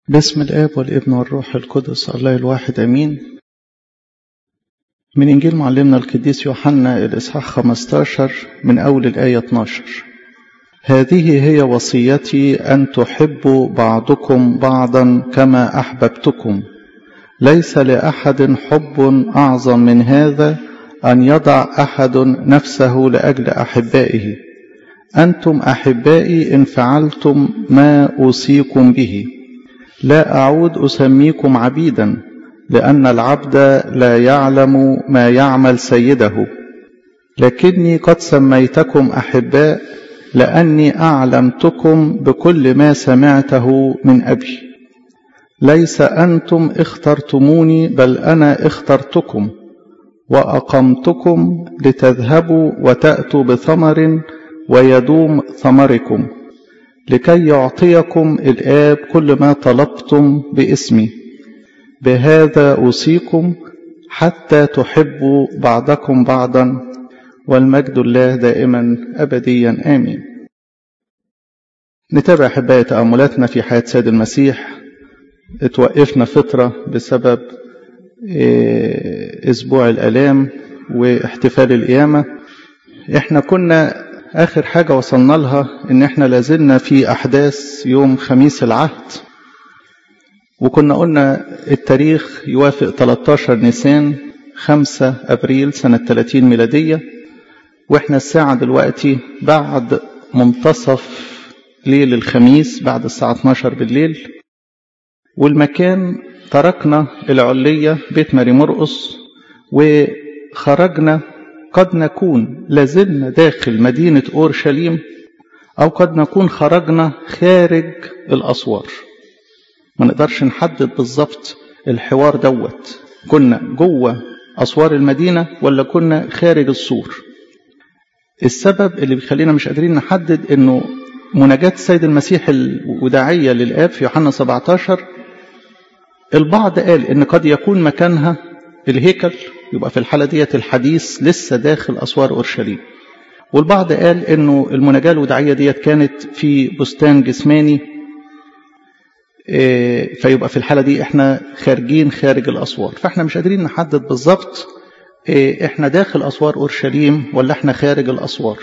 باسم الآب والابن والروح القدس الله الواحد أمين. من إنجيل معلمنا القديس يوحنا الإصحاح 15 من أول الآية 12. هذه هي وصيتي أن تحبوا بعضكم بعضا كما أحببتكم. ليس لأحد حب أعظم من هذا أن يضع أحد نفسه لأجل أحبائه. أنتم أحبائي إن فعلتم ما أوصيكم به. لا أعود أسميكم عبيدا، لأن العبد لا يعلم ما يعمل سيده، لكني قد سميتكم أحباء لأني أعلمتكم بكل ما سمعته من أبي. ليس أنتم اخترتموني، بل أنا اخترتكم وأقمتكم لتذهبوا وتأتوا بثمر ويدوم ثمركم، لكي يعطيكم الآب كل ما طلبتم باسمي. بهذا أوصيكم حتى تحبوا بعضكم بعضا، والمجد الله دائما أبديا آمين. نتابع أحبائي تأملاتنا في حياة سيد المسيح. اتوقفنا فترة بسبب أسبوع الآلام واحتفال القيامة. احنا كنا آخر حاجة وصلنا لها إن احنا لازلنا في أحداث يوم خميس العهد، وكنا قلنا التاريخ يوافق 13 نيسان 5 أبريل سنة 30 ميلادية، واحنا الساعة دلوقتي بعد منتصف ليل الخميس بعد الساعة 12 بالليل. والمكان تركنا العلية بيت ماري مرقس وخرجنا. قد نكون لازلنا داخل مدينة أورشليم، أو قد نكون خرجنا خارج الأسوار. ما نقدرش نحدد بالضبط الحوار دوت، كنا جوه أسوار المدينة ولا كنا خارج السور. السبب اللي بيخلينا مش قادرين نحدد إنه مناجاة السيد المسيح الوداعية للآب في يوحنا 17، البعض قال إن قد يكون مكانها الهيكل، يبقى في الحالة ديت الحديث لسه داخل أسوار أورشليم. والبعض قال إنه المناجاة الوداعية ديت كانت في بستان جسماني، فيبقى في الحالة دي احنا خارجين خارج الأسوار. فاحنا مش قادرين نحدد بالظبط احنا داخل أسوار أورشليم ولا احنا خارج الأسوار.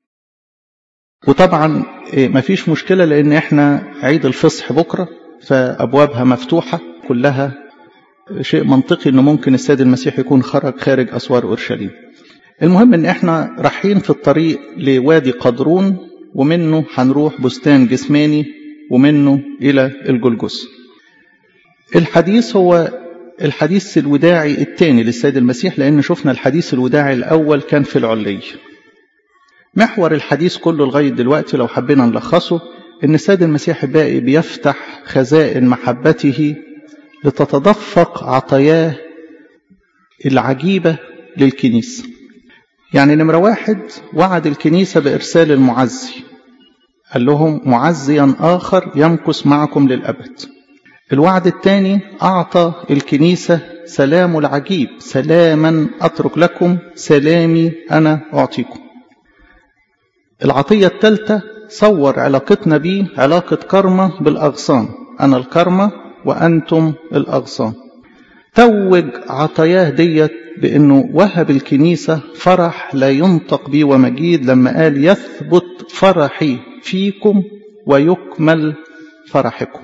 وطبعا مفيش مشكلة، لأن احنا عيد الفصح بكرة فأبوابها مفتوحة كلها. شيء منطقي انه ممكن السيد المسيح يكون خرج خارج أسوار أورشليم. المهم ان احنا رايحين في الطريق لوادي قدرون، ومنه هنروح بستان جسماني، ومنه إلى الجلجثة. الحديث هو الحديث الوداعي الثاني للسيد المسيح، لأن شفنا الحديث الوداعي الأول كان في العلية. محور الحديث كله لغاية دلوقتي لو حبينا نلخصه إن السيد المسيح باقي بيفتح خزائن محبته لتتدفق عطاياه العجيبة للكنيسة. يعني نمرة 1 وعد الكنيسة بإرسال المعزي، قال لهم معزيا آخر يمكث معكم للأبد. الوعد الثاني أعطى الكنيسة سلام العجيب، سلاما أترك لكم سلامي أنا أعطيكم. العطية الثالثة صور علاقتنا بيه علاقة كرمة بالأغصان، أنا الكرمة وأنتم الأغصان. توج عطاياه ديت بأنه وهب الكنيسة فرح لا ينطق به ومجيد، لما قال يثبت فرحي فيكم ويكمل فرحكم.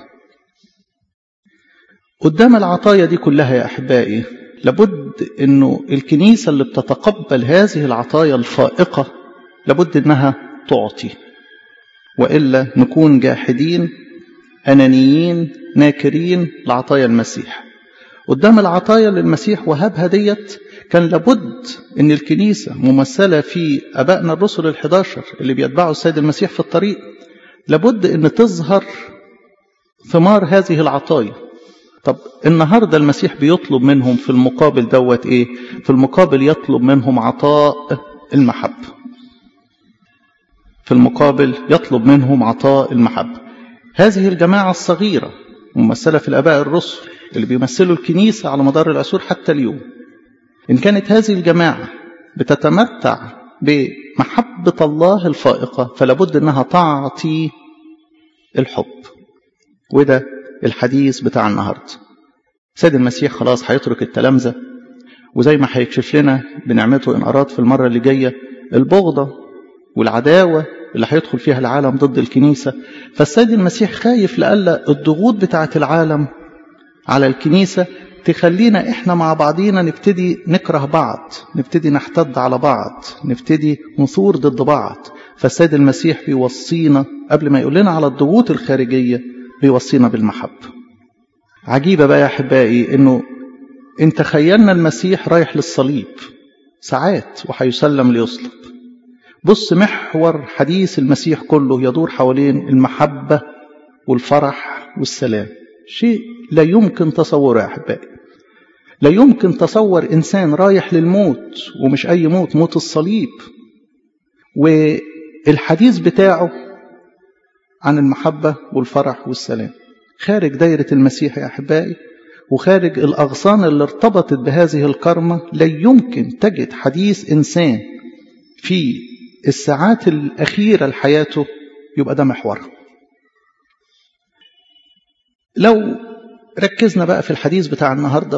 قدام العطايا دي كلها يا أحبائي لابد أنه الكنيسة اللي بتتقبل هذه العطايا الفائقة لابد أنها تعطي، وإلا نكون جاحدين أنانيين ناكرين لعطايا المسيح. قدام العطايا للمسيح وهبها ديت كان لابد أن الكنيسة ممثلة في أبائنا الرسل 11 اللي بيتبعوا السيد المسيح في الطريق، لابد أن تظهر ثمار هذه العطايا. طب النهاردة المسيح بيطلب منهم في المقابل دوت إيه؟ في المقابل يطلب منهم عطاء المحبة. في المقابل يطلب منهم عطاء المحبة. هذه الجماعة الصغيرة ممثلة في الآباء الرسل اللي بيمثلوا الكنيسة على مدار العصور حتى اليوم، إن كانت هذه الجماعة بتتمتع بمحبة الله الفائقة فلابد أنها تعطي الحب. وده الحديث بتاع النهاردة. سيد المسيح خلاص هيترك التلامذة، وزي ما هيكشف لنا بنعمته إن أراد في المرة اللي جاية البغضة والعداوة اللي هيدخل فيها العالم ضد الكنيسة. فالسيد المسيح خايف لألا الضغوط بتاعة العالم على الكنيسة تخلينا إحنا مع بعضينا نبتدي نكره بعض، نبتدي نحتد على بعض، نبتدي نثور ضد بعض. فالسيد المسيح بيوصينا قبل ما يقول لنا على الضغوط الخارجية بيوصينا بالمحبة. عجيبة بقى يا أحبائي إنه إن تخيلنا المسيح رايح للصليب ساعات وهيسلم ليصلب، بص محور حديث المسيح كله يدور حوالين المحبة والفرح والسلام. شيء لا يمكن تصوره يا أحبائي. لا يمكن تصور إنسان رايح للموت، ومش أي موت، موت الصليب، والحديث بتاعه عن المحبة والفرح والسلام خارج دايرة المسيح يا أحبائي، وخارج الأغصان اللي ارتبطت بهذه الكرمة. لا يمكن تجد حديث إنسان في الساعات الأخيرة لحياته يبقى ده محوره. لو ركزنا بقى في الحديث بتاع النهاردة،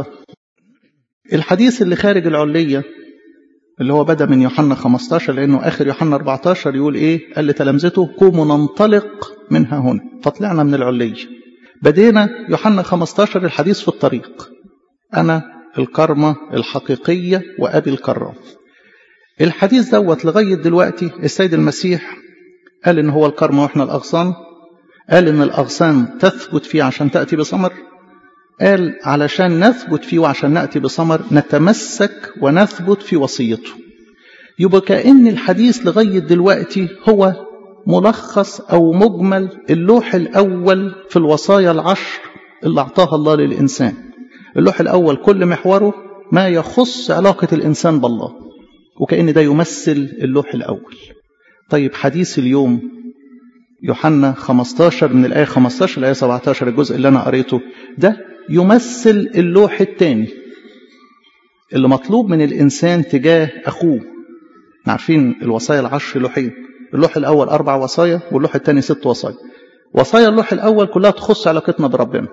الحديث اللي خارج العلية اللي هو بدأ من يوحنا 15، لأنه آخر يوحنا 14 يقول إيه؟ قال لتلامذته قوموا ننطلق منها هنا، فطلعنا من العلية. بدينا يوحنا 15 الحديث في الطريق، أنا الكرمة الحقيقية وأبي الكرام. الحديث دوت لغاية دلوقتي السيد المسيح قال إن هو الكرمة وإحنا الأغصان، قال إن الأغصان تثبت فيه عشان تأتي بثمر، قال علشان نثبت فيه وعشان نأتي بثمر نتمسك ونثبت في وصيته. يبقى كأن الحديث لغاية دلوقتي هو ملخص أو مجمل اللوح الأول في الوصايا العشر اللي أعطاها الله للإنسان. اللوح الأول كل محوره ما يخص علاقة الإنسان بالله، وكأن ده يمثل اللوح الأول. طيب حديث اليوم يوحنا 15 من الآية 15 الآية 17، الجزء اللي أنا قريته ده يمثل اللوح الثاني اللي مطلوب من الإنسان تجاه أخوه. عارفين الوصايا العشر لوحين، اللوح الأول 4 وصايا واللوح الثاني 6 وصايا. وصايا اللوح الأول كلها تخص علاقتنا بربنا،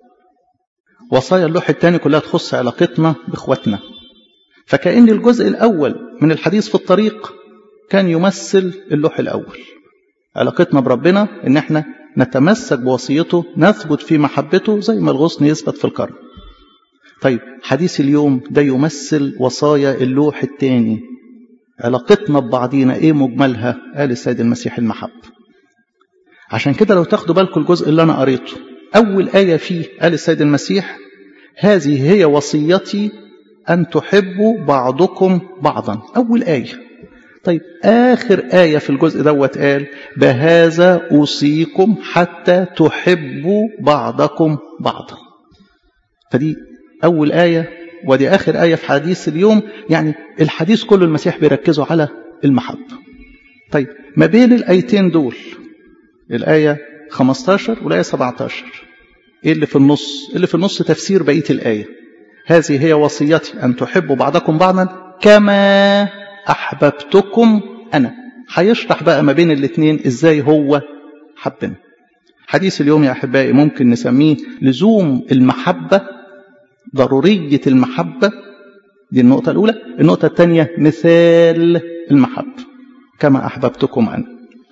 وصايا اللوح الثاني كلها تخص علاقتنا بإخواتنا. فكأن الجزء الأول من الحديث في الطريق كان يمثل اللوح الأول، علاقتنا بربنا إن احنا نتمسك بوصيته، نثبت في محبته زي ما الغصن يثبت في الكرم. طيب حديث اليوم ده يمثل وصايا اللوح الثاني، علاقتنا ببعضينا ايه مجملها؟ قال السيد المسيح المحبة. عشان كده لو تاخدوا بالكم الجزء اللي انا قريته اول آية فيه قال السيد المسيح هذه هي وصيتي ان تحبوا بعضكم بعضا، اول آية. طيب آخر آية في الجزء دوت قال بهذا أوصيكم حتى تحبوا بعضكم بعضا. فدي أول آية ودي آخر آية في حديث اليوم، يعني الحديث كله المسيح بيركزوا على المحبة. طيب ما بين الآيتين دول الآية 15 والآية 17 إيه اللي في النص؟ اللي في النص تفسير بقية الآية، هذه هي وصيتي أن تحبوا بعضكم بعضا كما أحببتكم أنا. هيشرح بقى ما بين الاثنين إزاي هو حبنا. حديث اليوم يا أحبائي ممكن نسميه لزوم المحبة، ضرورية المحبة، دي النقطة الأولى. النقطة الثانية مثال المحبة كما أحببتكم أنا.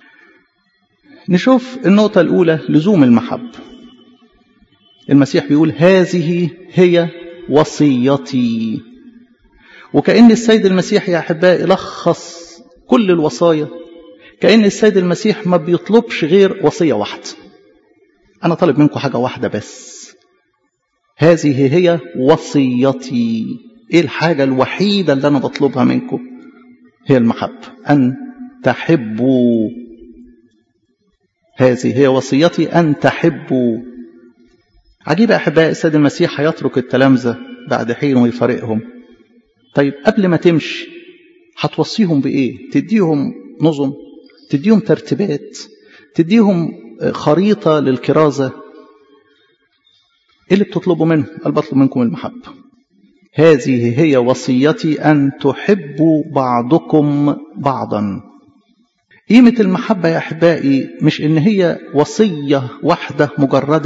نشوف النقطة الأولى لزوم المحبة. المسيح بيقول هذه هي وصيتي، وكأن السيد المسيح يا أحبائي لخص كل الوصايا. كأن السيد المسيح ما بيطلبش غير وصية واحدة، أنا طالب منكم حاجة واحدة بس، هذه هي وصيتي. إيه الحاجة الوحيدة اللي أنا بطلبها منكم؟ هي المحبة، أن تحبوا. هذه هي وصيتي أن تحبوا. عجيب يا أحبائي السيد المسيح هيترك التلامذة بعد حين ويفارقهم. طيب قبل ما تمشي هتوصيهم بإيه؟ تديهم نظم، تديهم ترتيبات، تديهم خريطة للكرازة. إيه اللي بتطلبوا منهم؟ قال بطلب منكم المحبة. هذه هي وصيتي أن تحبوا بعضكم بعضا. قيمة المحبة يا أحبائي مش إن هي وصية واحدة مجردة،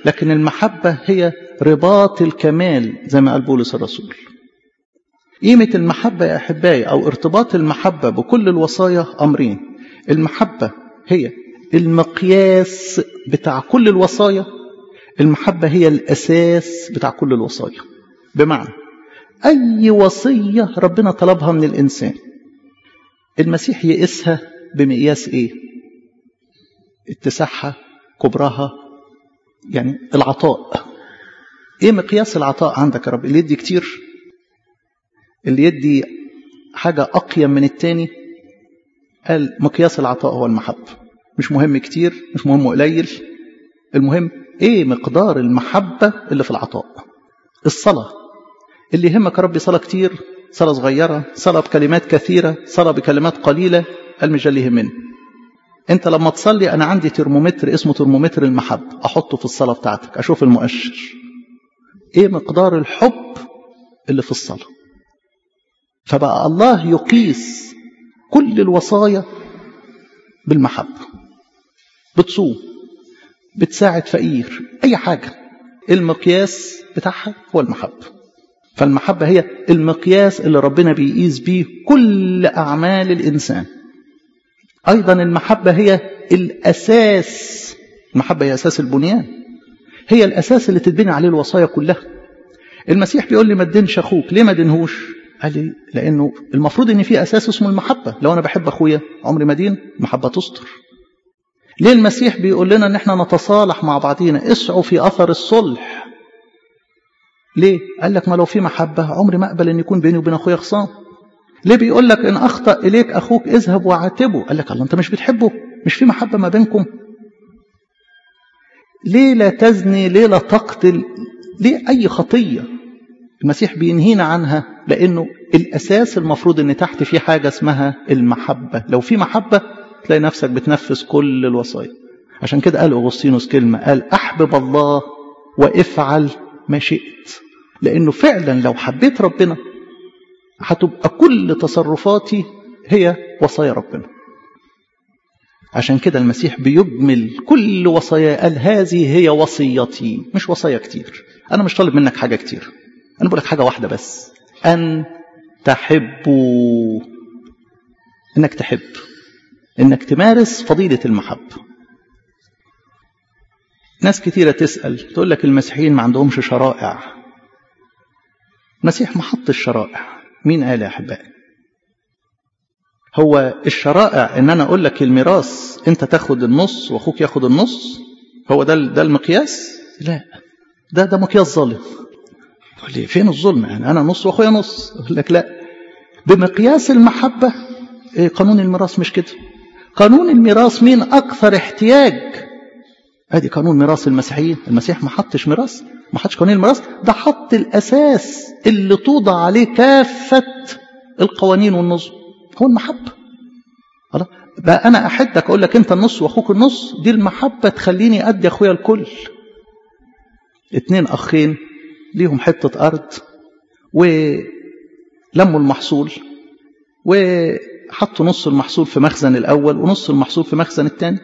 لكن المحبة هي رباط الكمال زي ما قال بولس الرسول. قيمة المحبة يا أحبائي أو ارتباط المحبة بكل الوصايا أمرين. المحبة هي المقياس بتاع كل الوصايا، المحبة هي الأساس بتاع كل الوصايا. بمعنى أي وصية ربنا طلبها من الإنسان المسيح يقيسها بمقياس إيه؟ اتساعها، كبرها، يعني العطاء. إيه مقياس العطاء عندك يا رب؟ اللي يدي كتير، اللي يدي حاجة أقيم من التاني. قال مقياس العطاء هو المحبة. مش مهم كتير، مش مهم قليل، المهم إيه مقدار المحبة اللي في العطاء. الصلاة، اللي يهمك يا ربي صلاة كتير، صلاة صغيرة، صلاة بكلمات كثيرة، صلاة بكلمات قليلة، قال مش اللي يهمني. انت لما تصلي انا عندي ترمومتر اسمه ترمومتر المحبة، احطه في الصلاة بتاعتك اشوف المؤشر ايه مقدار الحب اللي في الصلاة. فبقى الله يقيس كل الوصايا بالمحبة. بتصوم، بتساعد فقير، اي حاجة المقياس بتاعها هو المحبة. فالمحبة هي المقياس اللي ربنا بيقيس بيه كل أعمال الإنسان. أيضا المحبة هي الأساس، المحبة هي أساس البنيان، هي الأساس اللي تتبني عليه الوصايا كلها. المسيح بيقول لي ما تدينش أخوك، ليه ما دينهوش؟ قال لي لأنه المفروض أن في أساس اسمه المحبة. لو أنا بحب أخويا عمري ما دين، المحبة تستر. ليه المسيح بيقول لنا أن احنا نتصالح مع بعضينا، اسعوا في أثر الصلح؟ ليه؟ قال لك ما لو في محبة عمري ما أقبل أن يكون بيني وبين أخويا خصام. ليه بيقول لك إن أخطأ إليك أخوك اذهب وعاتبه؟ قال لك الله أنت مش بتحبه، مش في محبة ما بينكم. ليه لا تزني، ليه لا تقتل، ليه أي خطية المسيح بينهينا عنها؟ لأنه الأساس المفروض أن تحت في حاجة اسمها المحبة. لو في محبة تلاقي نفسك بتنفذ كل الوصايا. عشان كده قال أغسطينوس كلمة، قال أحبب الله وافعل ما شئت. لأنه فعلا لو حبيت ربنا هتبقى كل تصرفاتي هي وصايا ربنا. عشان كده المسيح بيجمل كل وصايا، قال هذه هي وصيتي. مش وصايا كتير، أنا مش طالب منك حاجة كتير، أنا بقول لك حاجة واحدة بس، أن تحبوا. إنك تحب، إنك تمارس فضيلة المحبة. ناس كتيرة تسأل تقول لك المسيحيين ما عندهمش شرائع. المسيح ما حط الشرائع. مين قال يا أحبائي؟ هو الشرائع إن أنا أقول لك الميراث أنت تاخد النص وأخوك ياخد النص؟ هو ده المقياس؟ لا، ده مقياس ظالم. تقول لي فين الظلم؟ يعني أنا نص وأخويا نص. أقول لك لا، بمقياس المحبة. قانون الميراث مش كده. قانون الميراث مين أكثر احتياج؟ ادي قانون ميراث المسيحيين. المسيح ما حطش ميراث، ما حطش قانون الميراث، ده حط الاساس اللي توضع عليه كافه القوانين والنظم، هو المحبه. خلاص بقى انا احدك اقول لك انت النص واخوك النص، دي المحبه تخليني ادي اخويا الكل. 2 اخين ليهم حته ارض ولموا المحصول وحطوا نص المحصول في مخزن الاول ونص المحصول في مخزن الثاني.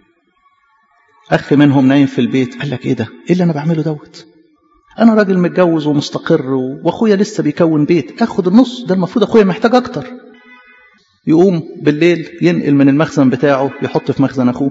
أخ منهم نايم في البيت، قال لك إيه ده؟ إيه اللي أنا بعمله دوت؟ أنا راجل متجوز ومستقر وأخويا لسه بيكون بيت، أخد النص، ده المفروض أخويا محتاج أكتر. يقوم بالليل ينقل من المخزن بتاعه يحط في مخزن أخوه.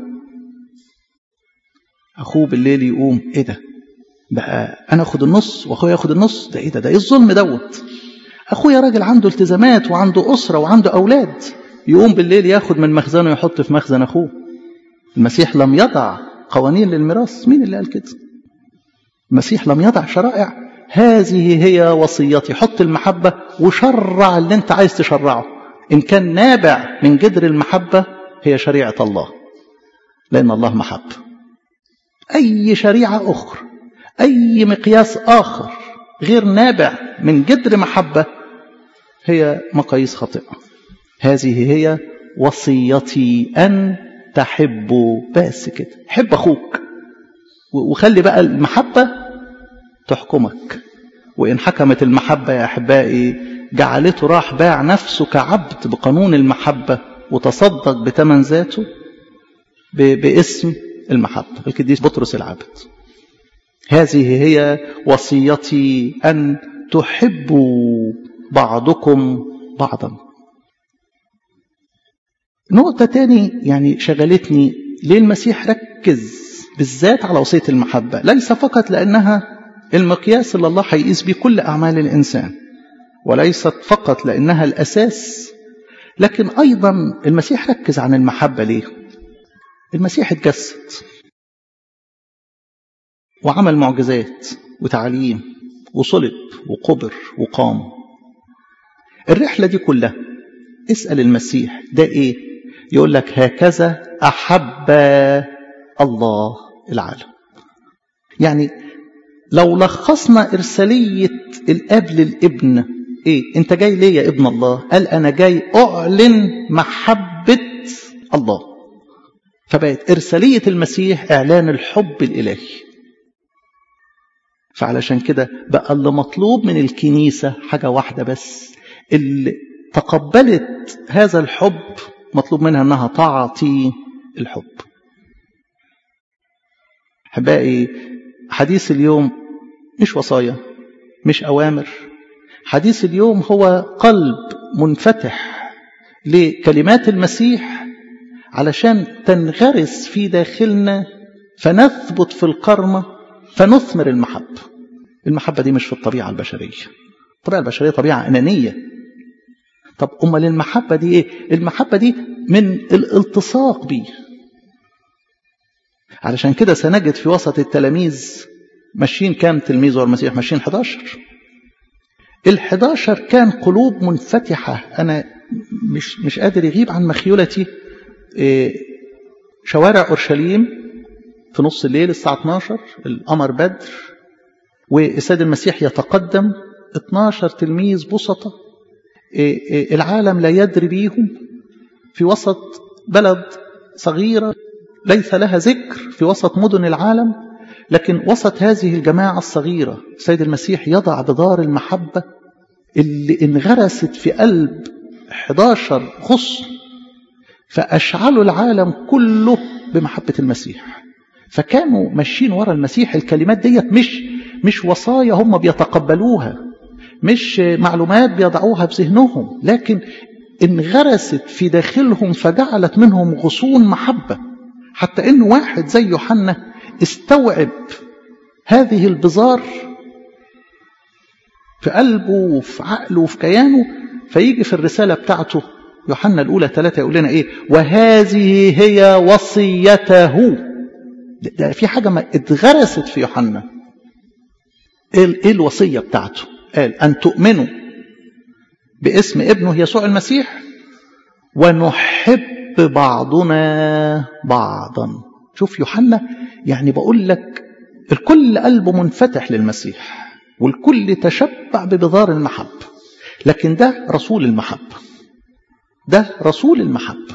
أخوه بالليل يقوم، إيه ده؟ بقى أنا أخد النص وأخويا ياخد النص؟ ده إيه ده؟ ده إيه الظلم دوت؟ أخويا راجل عنده التزامات وعنده أسرة وعنده أولاد، يقوم بالليل ياخد من مخزنه يحط في مخزن أخوه. المسيح لم يضع قوانين للميراث. مين اللي قال كده؟ المسيح لم يضع شرائع. هذه هي وصيتي. حط المحبة وشرع اللي انت عايز تشرعه، إن كان نابع من جذر المحبة هي شريعة الله، لأن الله محبة. أي شريعة أخرى، أي مقياس آخر غير نابع من جذر محبة هي مقاييس خاطئة. هذه هي وصيتي أن تحبوا. بس كده، حب أخوك وخلي بقى المحبة تحكمك. وإن حكمت المحبة يا أحبائي جعلته راح باع نفسه كعبد بقانون المحبة وتصدق بثمن ذاته باسم المحبة. القديس بطرس العبد هذه هي وصيتي أن تحبوا بعضكم بعضا. نقطة تاني يعني شغلتني، ليه المسيح ركز بالذات على وصية المحبة؟ ليس فقط لأنها المقياس اللي الله هيقيس بيه كل أعمال الإنسان، وليست فقط لأنها الأساس، لكن أيضا المسيح ركز عن المحبة. ليه؟ المسيح اتجسد وعمل معجزات وتعليم وصلب وقبر وقام. الرحلة دي كلها اسأل المسيح ده ايه؟ يقول لك هكذا أحب الله العالم. يعني لو لخصنا إرسالية الأب للابن ايه؟ انت جاي ليه يا ابن الله؟ قال أنا جاي أعلن محبة الله. فبقت إرسالية المسيح إعلان الحب الإلهي. فعلشان كده بقى اللي مطلوب من الكنيسة حاجة واحدة بس، اللي تقبلت هذا الحب مطلوب منها أنها تعطي الحب. أحبائي، حديث اليوم مش وصايا، مش أوامر. حديث اليوم هو قلب منفتح لكلمات المسيح علشان تنغرس في داخلنا، فنثبت في الكرمة، فنثمر المحبة. المحبة دي مش في الطبيعة البشرية. الطبيعة البشرية طبيعة أنانية. طب أمال المحبة دي إيه؟ المحبة دي من الالتصاق بيه. علشان كده سنجد في وسط التلاميذ ماشيين كام تلميذ والمسيح ماشيين 11. ال11 كان قلوب منفتحة. أنا مش قادر يغيب عن مخيولتي شوارع أورشليم في نص الليل الساعة 12، القمر بدر، والسيد المسيح يتقدم 12 تلميذ بسطة العالم لا يدري بيهم، في وسط بلد صغيرة ليس لها ذكر في وسط مدن العالم، لكن وسط هذه الجماعة الصغيرة السيد المسيح يضع بذار المحبة اللي انغرست في قلب 11 غصن، فأشعلوا العالم كله بمحبة المسيح. فكانوا ماشيين ورا المسيح. الكلمات ديت مش وصايا هم بيتقبلوها، مش معلومات بيضعوها في ذهنهم، لكن انغرست في داخلهم فجعلت منهم غصون محبة. حتى إن واحد زي يوحنا استوعب هذه البذار في قلبه وفي عقله وفي كيانه، فيجي في الرسالة بتاعته يوحنا الأولى 3 يقول لنا إيه؟ وهذه هي وصيته. ده في حاجة ما اتغرست في يوحنا. إيه الوصية بتاعته؟ قال أن تؤمنوا باسم ابنه يسوع المسيح ونحب بعضنا بعضا. شوف يوحنا، يعني بقول لك الكل قلبه منفتح للمسيح، والكل تشبع ببذار المحبة، لكن ده رسول المحبة، ده رسول المحبة.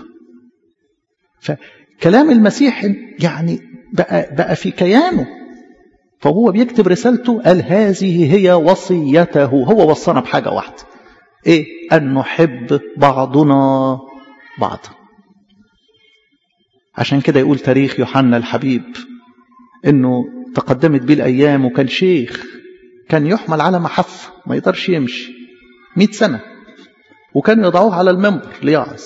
فكلام المسيح يعني بقى في كيانه، فهو بيكتب رسالته قال هذه هي وصيته. هو وصانا بحاجة واحدة، ايه؟ أن نحب بعضنا بعضا. عشان كده يقول تاريخ يوحنا الحبيب انه تقدمت بيه الأيام وكان شيخ، كان يحمل على محفة ما يقدرش يمشي 100 سنة، وكانوا يضعوه على المنبر ليعظ،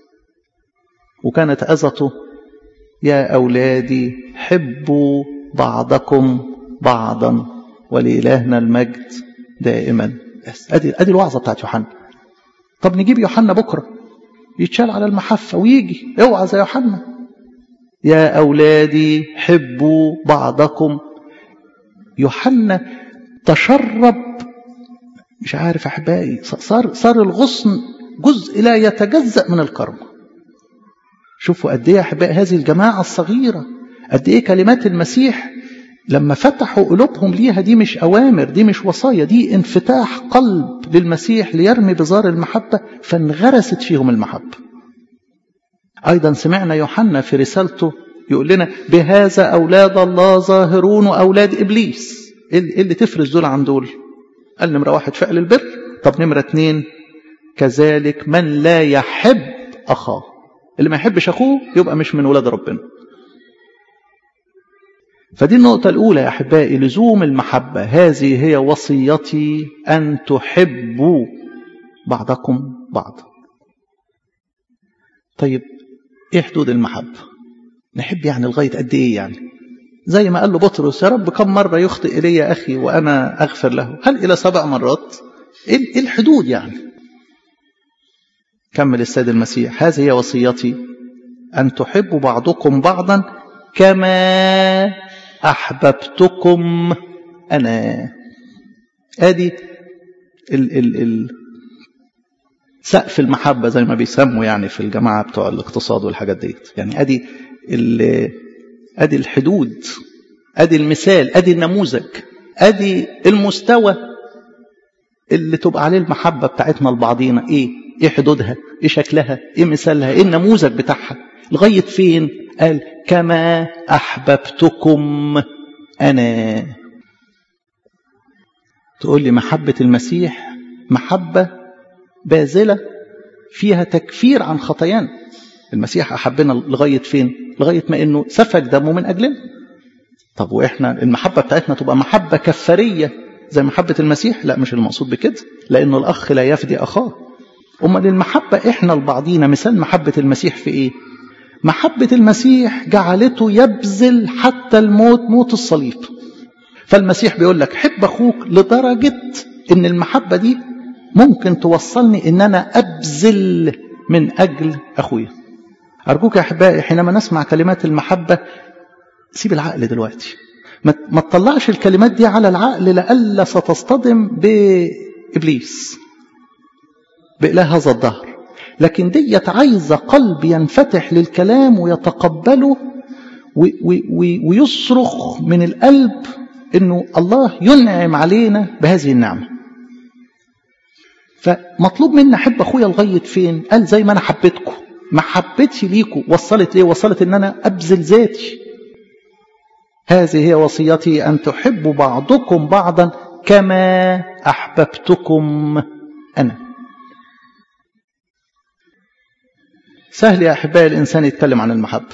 وكانت عظته يا أولادي حبوا بعضكم بعضا ولإلهنا المجد دائما. ادي الوعظة بتاعت يوحنا. طب نجيب يوحنا بكرة يتشال على المحفة ويجي اوعظ يا يوحنا يا أولادي حبوا بعضكم. يوحنا تشرب، مش عارف أحبائي، صار الغصن جزء لا يتجزأ من الكرم. شوفوا قد ايه يا أحبائي هذه الجماعة الصغيرة، قد ايه كلمات المسيح لما فتحوا قلوبهم ليها، دي مش أوامر، دي مش وصايا، دي انفتاح قلب للمسيح ليرمي بذار المحبة، فانغرست فيهم المحبة. أيضا سمعنا يوحنا في رسالته يقول لنا بهذا أولاد الله ظاهرون وأولاد إبليس. إيه اللي تفرز دول عن دول؟ قال نمرة 1 فعل البر. طب نمرة 2 كذلك من لا يحب أخاه. اللي ما يحبش أخوه يبقى مش من ولاد ربنا. فدي النقطة الأولى يا أحبائي، لزوم المحبة. هذه هي وصيتي أن تحبوا بعضكم بعضا. طيب إيه حدود المحبة؟ نحب يعني لغاية قد إيه يعني؟ زي ما قال له بطرس: يا رب كم مرة يخطئ إلي أخي وأنا أغفر له؟ هل إلى 7 مرات؟ إيه الحدود يعني؟ كمل السيد المسيح: هذه هي وصيتي أن تحبوا بعضكم بعضا كما أحببتكم أنا. آدي سقف المحبة زي ما بيسموا يعني في الجماعة بتوع الاقتصاد والحاجات ديت. يعني أدي الحدود، أدي المثال، أدي النموذج، أدي المستوى اللي تبقى عليه المحبة بتاعتنا لبعضينا. إيه حدودها؟ إيه شكلها؟ إيه مثالها؟ إيه النموذج بتاعها؟ لغاية فين؟ قال: كما أحببتكم أنا. تقول لي محبة المسيح محبة باذلة فيها تكفير عن خطايانا. المسيح أحبنا لغاية فين؟ لغاية ما إنه سفك دمه من أجلنا. طب وإحنا المحبة بتاعتنا تبقى محبة كفارية زي محبة المسيح؟ لا، مش المقصود بكده، لأنه الأخ لا يفدي أخاه. أمال المحبة إحنا لبعضينا مثال محبة المسيح في إيه؟ محبة المسيح جعلته يبذل حتى الموت، موت الصليب. فالمسيح بيقول لك: حب أخوك لدرجة إن المحبة دي ممكن توصلني إن أنا أبذل من أجل أخويا. أرجوك يا أحبائي حينما نسمع كلمات المحبة سيب العقل دلوقتي، ما تطلعش الكلمات دي على العقل، لألا ستصطدم بإبليس، بإله هذا الدهر. لكن ديت عايزة قلب ينفتح للكلام ويتقبله ويصرخ من القلب إنه الله ينعم علينا بهذه النعمة. فمطلوب منا أحب أخويا لغاية فين؟ قال: زي ما أنا حبيتكم. محبتي ليكم وصلت ليه؟ وصلت إن أنا أبذل ذاتي. هذه هي وصيتي أن تحبوا بعضكم بعضا كما أحببتكم أنا. سهل يا أحبائي الإنسان يتكلم عن المحبة،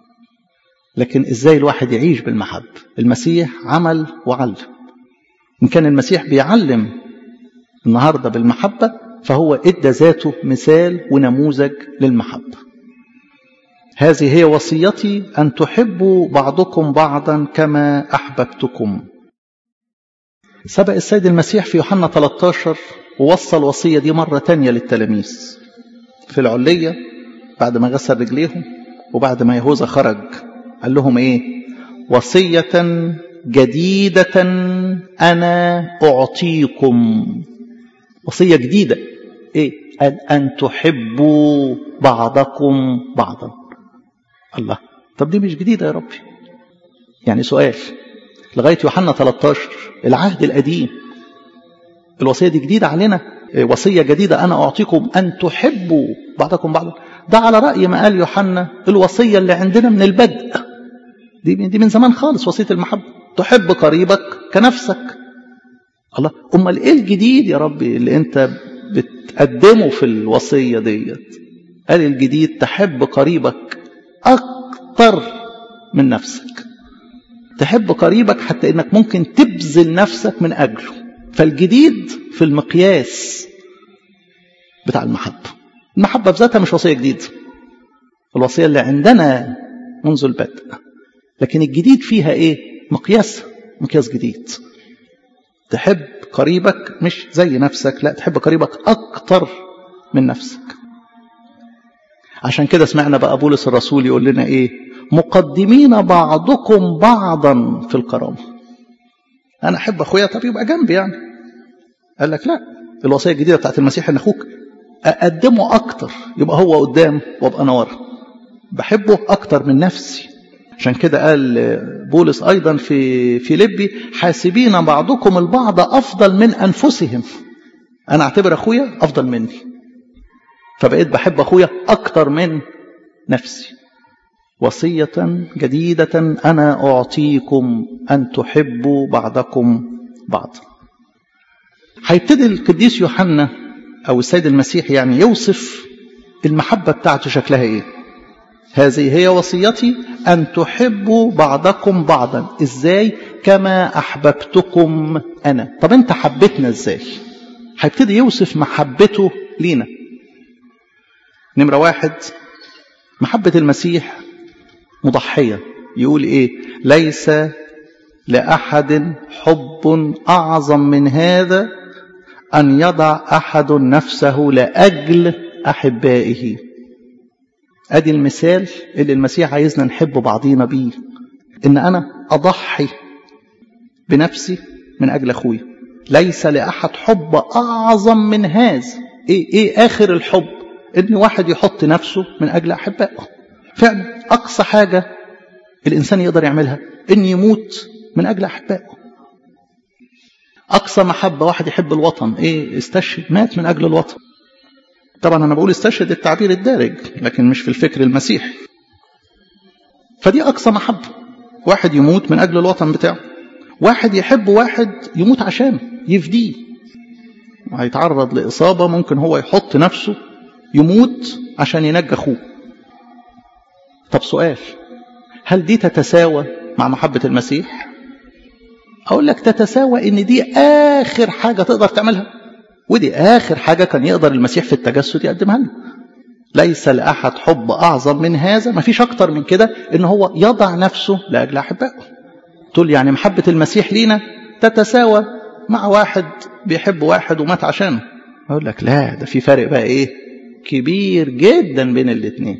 لكن إزاي الواحد يعيش بالمحبة؟ المسيح عمل وعلم. إن كان المسيح بيعلم النهاردة بالمحبة، فهو إدى ذاته مثال ونموذج للمحبة. هذه هي وصيتي أن تحبوا بعضكم بعضا كما أحببتكم. سبق السيد المسيح في يوحنا 13 ووصل الوصية دي مرة تانية للتلاميذ في العلية بعد ما غسل رجليهم وبعد ما يهوذا خرج. قال لهم إيه؟ وصية جديدة أنا أعطيكم. وصية جديدة. إيه؟ قال: أن تحبوا بعضكم بعضا. الله، طب دي مش جديدة يا ربي؟ يعني سؤال، لغاية يوحنا 13 العهد القديم الوصية دي جديدة علينا؟ وصية جديدة أنا أعطيكم أن تحبوا بعضكم بعضا. ده على رأي ما قال يوحنا الوصية اللي عندنا من البدء، دي من زمان خالص، وصية المحبة، تحب قريبك كنفسك. الله، أمال إيه الجديد يا ربي اللي أنت بتقدمه في الوصية ديت؟ قال: الجديد تحب قريبك أكتر من نفسك. تحب قريبك حتى إنك ممكن تبذل نفسك من أجله. فالجديد في المقياس بتاع المحبة. المحبة بذاتها مش وصية جديدة، الوصية اللي عندنا منذ البدء. لكن الجديد فيها إيه؟ مقياس جديد. تحب قريبك مش زي نفسك، لا، تحب قريبك أكتر من نفسك. عشان كده سمعنا بقى بولس الرسول يقول لنا إيه؟ مقدمين بعضكم بعضا في الكرامة. أنا أحب أخويا، طب يبقى جنبي يعني. قال لك لا، الوصية الجديدة بتاعت المسيح إن أخوك أقدمه أكتر، يبقى هو قدام وأبقى أنا ورا. بحبه أكتر من نفسي. عشان كده قال بولس أيضا في فيليبي: حاسبين بعضكم البعض أفضل من أنفسهم. أنا أعتبر أخويا أفضل مني، فبقيت بحب أخويا أكتر من نفسي. وصية جديدة أنا أعطيكم أن تحبوا بعضكم بعضا. هيبتدي القديس يوحنا أو السيد المسيح يعني يوصف المحبة بتاعته شكلها إيه. هذه هي وصيتي أن تحبوا بعضكم بعضا. إزاي؟ كما أحببتكم أنا. طب أنت حبيتنا إزاي؟ هيبتدي يوصف محبته لينا. نمرة 1 محبة المسيح مضحية. يقول إيه؟ ليس لأحد حب أعظم من هذا أن يضع أحد نفسه لأجل أحبائه. أدي المثال اللي المسيح عايزنا نحب بعضينا بيه، إن أنا أضحي بنفسي من أجل أخوي. ليس لأحد حب أعظم من هذا. إيه آخر الحب؟ إن واحد يحط نفسه من أجل أحبائه. فعلا أقصى حاجة الإنسان يقدر يعملها إن يموت من أجل أحبائه. أقصى محبة واحد يحب الوطن، إيه؟ استشهد، مات من أجل الوطن. طبعا أنا بقول استشهد التعبير الدارج، لكن مش في الفكر المسيحي. فدي أقصى محبة، واحد يموت من أجل الوطن بتاعه. واحد يحب واحد يموت عشانه، يفديه، وهيتعرض لإصابة ممكن هو يحط نفسه يموت عشان ينجي أخوه. طب سؤال، هل دي تتساوى مع محبة المسيح؟ أقول لك تتساوى، إن دي آخر حاجة تقدر تعملها، ودي آخر حاجة كان يقدر المسيح في التجسد يقدمها لنا. ليس لأحد حب أعظم من هذا، ما فيش أكتر من كده، إن هو يضع نفسه لأجل أحبائه. تقول يعني محبة المسيح لينا تتساوى مع واحد بيحب واحد ومات عشانه؟ أقول لك لا، ده في فرق بقى إيه كبير جدا بين الاثنين.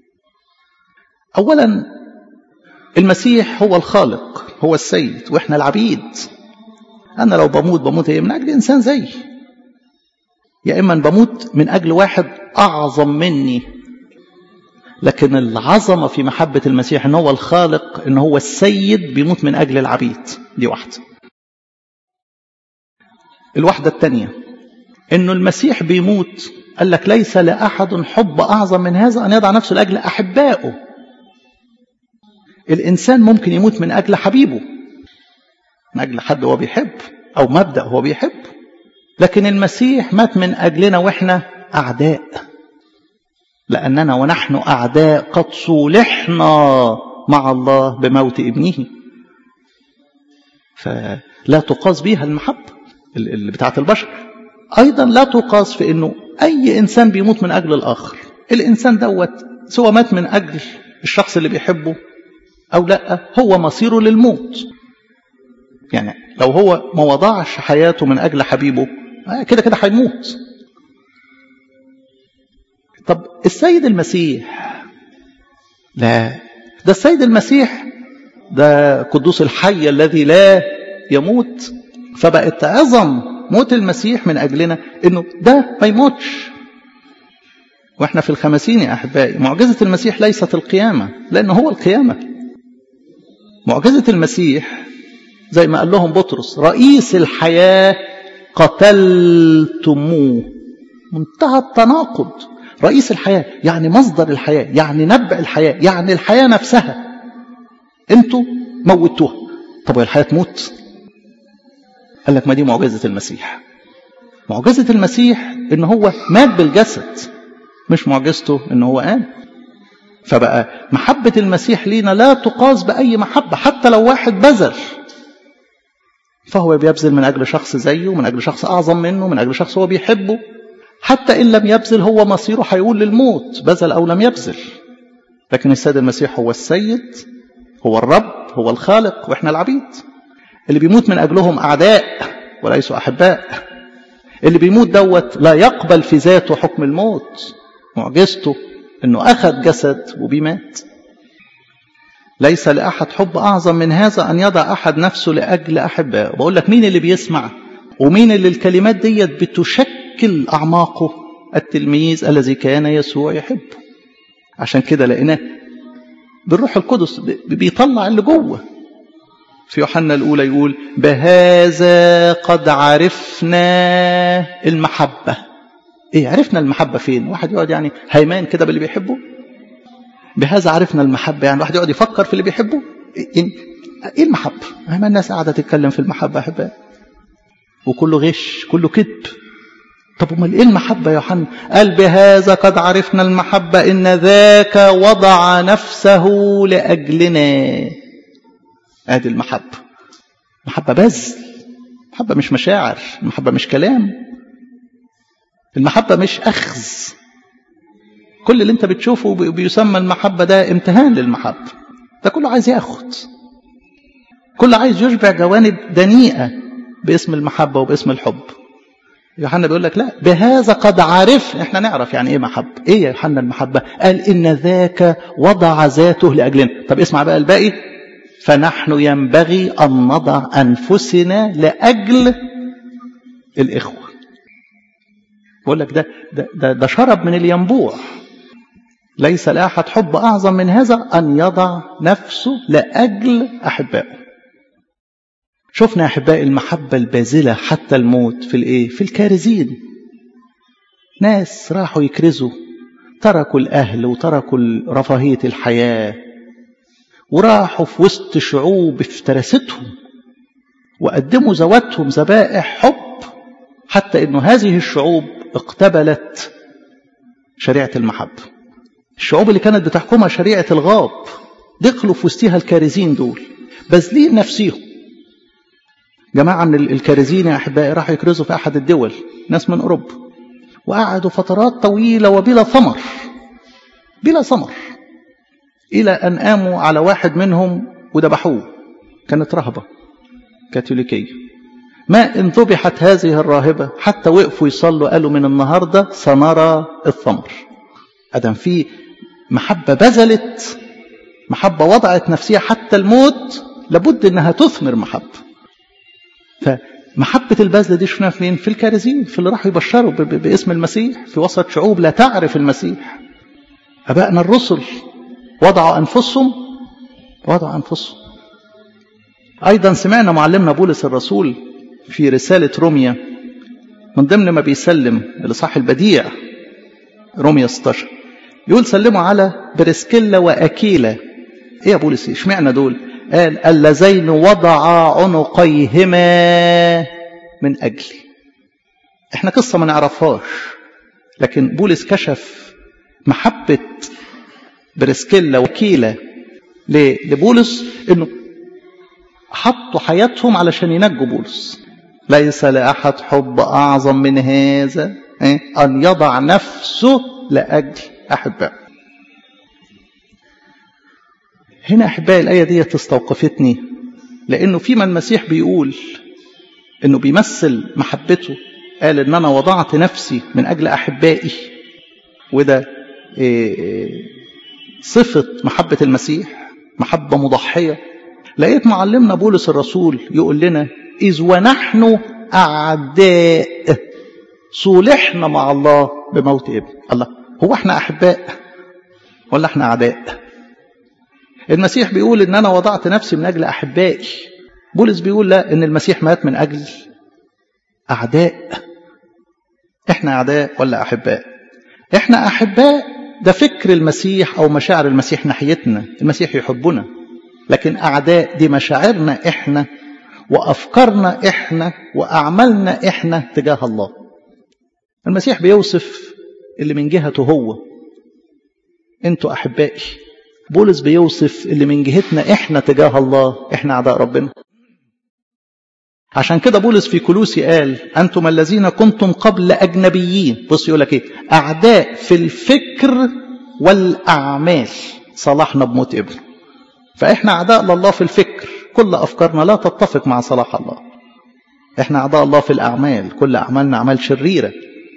أولا المسيح هو الخالق، هو السيد، وإحنا العبيد. أنا لو بموت إيه؟ من أجل إنسان زي، يا إما بموت من أجل واحد أعظم مني. لكن العظمة في محبة المسيح إن هو الخالق، إن هو السيد، بيموت من أجل العبيد. دي واحدة. الواحدة الثانية إنه المسيح بيموت، قال لك ليس لأحد حب أعظم من هذا أن يضع نفسه لأجل أحبائه. الإنسان ممكن يموت من أجل حبيبه، من أجل حد هو بيحب أو مبدأ هو بيحب، لكن المسيح مات من أجلنا وإحنا أعداء. لأننا ونحن أعداء قد صولحنا مع الله بموت ابنه. فلا تقاس بها المحبة اللي بتاعت البشر. أيضا لا تقاس في أنه أي إنسان بيموت من أجل الآخر. الإنسان دوت سواء مات من أجل الشخص اللي بيحبه أو لا، هو مصيره للموت. يعني لو هو ما وضعش حياته من أجل حبيبه كده كده هيموت. طب السيد المسيح لا، ده السيد المسيح ده قدوس الحي الذي لا يموت. فبقت عظم موت المسيح من أجلنا إنه ده ما يموتش. وإحنا في الخمسين يا أحبائي، معجزة المسيح ليست القيامة، لأنه هو القيامة. معجزة المسيح زي ما قال لهم بطرس، رئيس الحياة قتلتموه. منتهى التناقض. رئيس الحياة يعني مصدر الحياة، يعني نبع الحياة، يعني الحياة نفسها انتوا موتوها. طب الحياة تموت؟ قال لك ما دي معجزة المسيح. معجزة المسيح ان هو مات بالجسد، مش معجزته ان هو قام. فبقى محبة المسيح لينا لا تقاس بأي محبة. حتى لو واحد بذل، فهو بيبذل من أجل شخص زيه، من أجل شخص أعظم منه، من أجل شخص هو بيحبه. حتى إن لم يبذل هو مصيره هيقول للموت، بذل أو لم يبذل. لكن السيد المسيح هو السيد، هو الرب، هو الخالق، وإحنا العبيد. اللي بيموت من أجلهم أعداء وليسوا أحباء. اللي بيموت دوت لا يقبل في ذاته حكم الموت. معجزته إنه أخذ جسد وبيمات. ليس لأحد حب أعظم من هذا أن يضع أحد نفسه لأجل أحبائه. بقول لك مين اللي بيسمع ومين اللي الكلمات ديت بتشكل أعماقه؟ التلميذ الذي كان يسوع يحبه. عشان كده لقيناه بالروح القدس بيطلع اللي جوه. في يوحنا الأولى يقول بهذا قد عرفنا المحبة. إيه عرفنا المحبة فين؟ واحد يقعد يعني هيمان كده باللي بيحبه. بهذا عرفنا المحبة، يعني واحد يقعد يفكر في اللي بيحبه. إيه المحبة؟ ما الناس قاعدة تتكلم في المحبة أحباء، وكله غش، كله كذب. طب امال ايه المحبة يا يوحنا؟ قال بهذا قد عرفنا المحبة إن ذاك وضع نفسه لأجلنا. ادي المحبة، محبة بذل، محبة مش مشاعر، المحبة مش كلام، المحبة مش أخذ. كل اللي انت بتشوفه بيسمى المحبة ده امتهان للمحبة، ده كله عايز ياخد، كله عايز يشبع جوانب دنيئة باسم المحبة وباسم الحب. يوحنا بيقول لك لا، بهذا قد عرف، احنا نعرف يعني ايه محبة. ايه يا يوحنا المحبة؟ قال إن ذاك وضع ذاته لأجلنا. طب اسمع بقى الباقي، فنحن ينبغي أن نضع أنفسنا لأجل الإخوة. بقول لك ده شرب من الينبوع. ليس لأحد حب أعظم من هذا أن يضع نفسه لأجل أحبائه. شفنا أحبائي المحبة الباذلة حتى الموت في الإيه؟ في الكارزين. ناس راحوا يكرزوا، تركوا الأهل وتركوا رفاهية الحياة، وراحوا في وسط شعوب افترستهم وقدموا ذواتهم ذبائح حب، حتى إنه هذه الشعوب اقتبلت شريعة المحبة. الشعوب اللي كانت بتحكمها شريعة الغاب دخلوا في وسطها الكارزين دول باذلين نفسيهم. جماعة من الكارزين يا أحبائي راحوا يكرزوا في أحد الدول، ناس من أوروبا، وقعدوا فترات طويلة وبلا ثمر، بلا ثمر، إلى أن قاموا على واحد منهم وذبحوه. كانت رهبة كاثوليكية. ما إن ذبحت هذه الراهبة حتى وقفوا يصلوا، قالوا من النهاردة سنرى الثمر. أدم في محبة بذلت، محبة وضعت نفسها حتى الموت، لابد أنها تثمر محبة. فمحبة البذل دي شفناها فين؟ في الكارزين، في اللي راحوا يبشروا باسم المسيح في وسط شعوب لا تعرف المسيح. أبائنا الرسل وضعوا أنفسهم. أيضا سمعنا معلمنا بولس الرسول في رسالة روميا من ضمن ما بيسلم الإصحاح البديع روميا 16، يقول سلموا على بريسكيلا وأكيلا. إيه يا بولس اشمعنى دول؟ قال اللذين وضعا عنقيهما من أجلي. احنا قصة ما نعرفهاش، لكن بولس كشف محبة بريسكيلا وأكيلا لبولس، انه حطوا حياتهم علشان ينجوا بولس. ليس لأحد حب أعظم من هذا أن يضع نفسه لأجل أحبائه. هنا أحبائي الآية دي تستوقفتني، لأنه فيما المسيح بيقول أنه بيمثل محبته، قال أن أنا وضعت نفسي من أجل أحبائي، وده صفة محبة المسيح، محبة مضحية. لقيت معلمنا بولس الرسول يقول لنا إذ ونحن أعداء صلحنا مع الله بموت ابن. الله، هو احنا أحباء ولا احنا أعداء؟ المسيح بيقول إن أنا وضعت نفسي من أجل أحبائي، بولس بيقول لا، إن المسيح مات من أجل أعداء. احنا أعداء ولا أحباء؟ احنا أحباء، ده فكر المسيح أو مشاعر المسيح ناحيتنا، المسيح يحبنا. لكن أعداء دي مشاعرنا إحنا وأفكارنا إحنا وأعمالنا إحنا تجاه الله. المسيح بيوصف اللي من جهته هو، أنتوا أحبائي. بولس بيوصف اللي من جهتنا إحنا تجاه الله، إحنا أعداء ربنا. عشان كده بولس في كولوسي قال أنتم الذين كنتم قبل أجنبيين، بص يقول لك إيه؟ أعداء في الفكر والأعمال صلحنا بموت ابنه. فإحنا أعداء لله في الفكر، كل أفكارنا لا تتفق مع صلاح الله. إحنا أعداء الله في الأعمال، كل أعمالنا أعمال شريرة.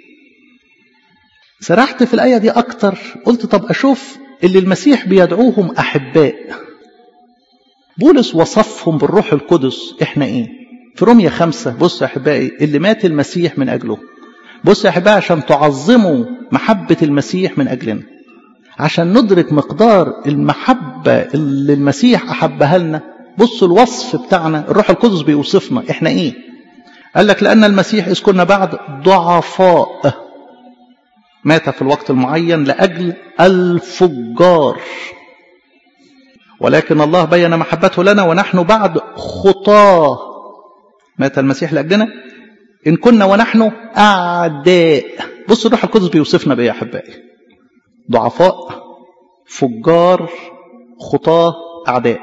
سرحت في الآية دي أكتر، قلت طب أشوف اللي المسيح بيدعوهم أحباء، بولس وصفهم بالروح القدس إحنا إيه؟ في روميا 5 بص يا أحبائي اللي مات المسيح من أجله. بص يا أحبائي عشان تعظموا محبة المسيح من أجلنا، عشان ندرك مقدار المحبة اللي المسيح أحبها لنا. بصوا الوصف بتاعنا، الروح القدس بيوصفنا إحنا إيه. قال لك لأن المسيح إذ كنا بعد ضعفاء مات في الوقت المعين لأجل الفجار، ولكن الله بين محبته لنا ونحن بعد خطاه مات المسيح لأجلنا. إن كنا ونحن أعداء. بصوا الروح القدس بيوصفنا بإيه يا أحبائي؟ ضعفاء، فجار، خطاة، أعداء.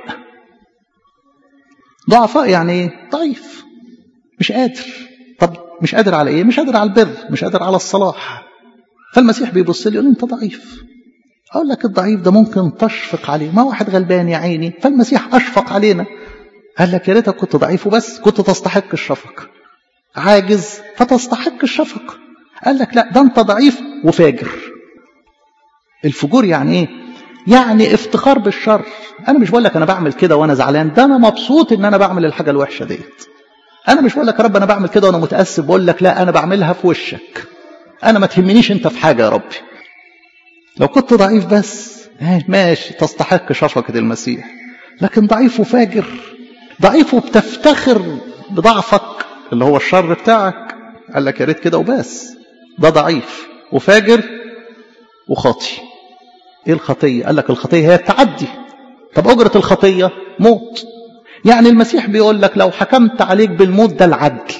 ضعفاء يعني ضعيف، مش قادر. طب مش قادر على إيه؟ مش قادر على البر، مش قادر على الصلاح. فالمسيح بيبص لي يقول أنت ضعيف. أقول لك الضعيف ده ممكن تشفق عليه، ما واحد غلبان يا عيني، فالمسيح أشفق علينا. قال لك يا ريتك كنت ضعيف وبس، كنت تستحق الشفقة. عاجز فتستحق الشفقة. قال لك لا، ده أنت ضعيف وفاجر. الفجور يعني إيه؟ يعني افتخار بالشر. أنا مش بقول لك أنا بعمل كده وأنا زعلان، ده أنا مبسوط إن أنا بعمل الحاجة الوحشة ديت. أنا مش بقول لك يا رب أنا بعمل كده وأنا متأسف، بقول لك لا، أنا بعملها في وشك. أنا ما تهمنيش أنت في حاجة يا ربي. لو كنت ضعيف بس ماشي، تستحق شفقة المسيح. لكن ضعيف وفاجر، ضعيف وبتفتخر بضعفك اللي هو الشر بتاعك. قال لك يا ريت كده وبس، ده ضعيف وفاجر وخاطي. ايه الخطية؟ قال لك الخطية هي التعدي. طب أجرة الخطية موت. يعني المسيح بيقول لك لو حكمت عليك بالموت ده العدل،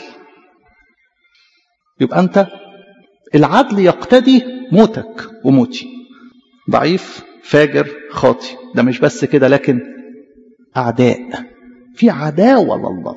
يبقى أنت العدل يقتدي موتك وموتي. ضعيف، فاجر، خاطي. ده مش بس كده، لكن أعداء، في عداوة لله.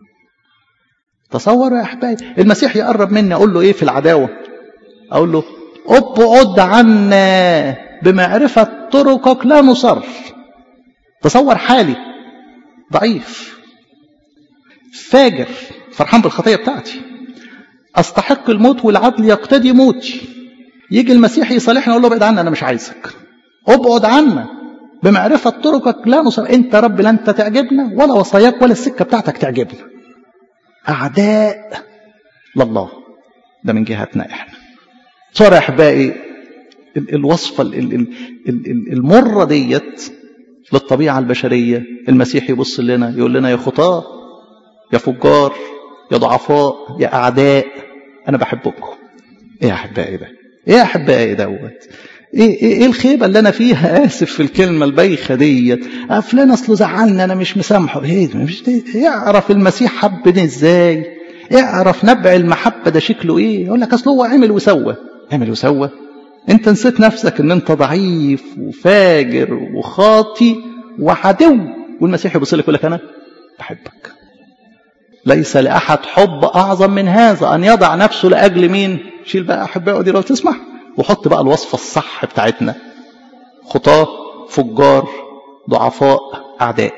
تصور يا أحبابي المسيح يقرب مني، أقول له إيه في العداوة؟ أقول له ابعد عنا بمعرفة طرقك لا نصر. تصور حالي ضعيف فاجر فرحان بالخطية بتاعتي، أستحق الموت والعدل يقتدي موتي. يجي المسيح يصالحني أقول له ابعد عنا، أنا مش عايزك، ابعد عنا بمعرفة طرقك لا نصر. أنت رب لا أنت تعجبنا ولا وصاياك ولا السكة بتاعتك تعجبنا. أعداء لله. ده من جهتنا إحنا. صار يا أحبائي الوصفة المرة ديت للطبيعة البشرية. المسيح يبص لنا يقول لنا يا خطاة، يا فجار، يا ضعفاء، يا أعداء، أنا بحبكم. إيه يا أحبائي ده؟ إيه يا أحبائي دوت؟ إيه الخيبة اللي أنا فيها؟ آسف في الكلمة البايخة ديت. فلان أصله زعلني أنا مش مسامحه. مش يعرف المسيح حبني إزاي؟ اعرف نبع المحبة ده شكله إيه؟ يقول لك أصله هو عمل وسوى. عمل وسوى؟ أنت نسيت نفسك أن أنت ضعيف وفاجر وخاطي وعدو، والمسيح يبص لك يقول لك أنا بحبك. ليس لأحد حب أعظم من هذا أن يضع نفسه لأجل مين؟ شيل بقى أحبائي دي لو تسمح، وحط بقى الوصفة الصح بتاعتنا: خطاة، فجار، ضعفاء، أعداء.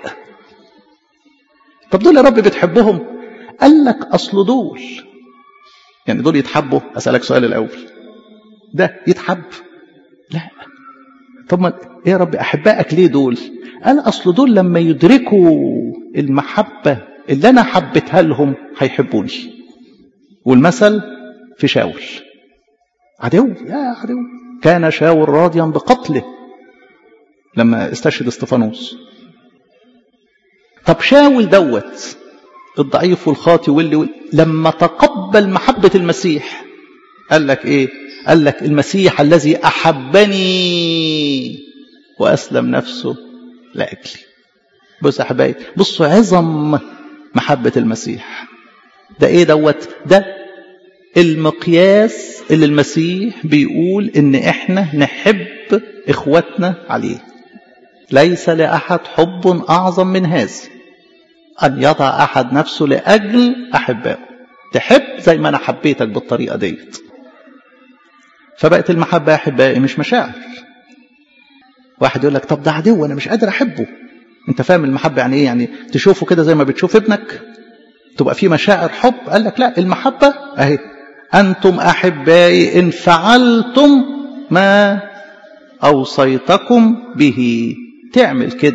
طب دول يا رب بتحبهم؟ قال لك أصل دول، يعني دول يتحبوا؟ أسألك سؤال الأول، ده يتحب؟ لا. طب ما إيه يا رب أحبائك ليه دول؟ قال أصل دول لما يدركوا المحبة اللي أنا حبتها لهم هيحبوني. والمثل في شاول، عدو، يا عدو، كان شاول راضيا بقتله لما استشهد استفانوس. طب شاول دوت الضعيف والخاطي واللي لما تقبل محبة المسيح قال لك ايه؟ قال لك المسيح الذي أحبني وأسلم نفسه لأجلي. بص يا حبايبي، بصوا عظم محبة المسيح. ده ايه دوت؟ ده المقياس اللي المسيح بيقول ان احنا نحب اخواتنا عليه. ليس لأحد حب أعظم من هذا أن يضع أحد نفسه لأجل أحبائه. تحب زي ما أنا حبيتك بالطريقة ديت. فبقت المحبة يا أحبائي مش مشاعر. واحد يقول لك طب ده عدو أنا مش قادر أحبه. أنت فاهم المحبة يعني إيه؟ يعني تشوفه كده زي ما بتشوف ابنك، تبقى فيه مشاعر حب. قال لك لا، المحبة أهي: أنتم أحبائي إن فعلتم ما أوصيتكم به. تعمل كده.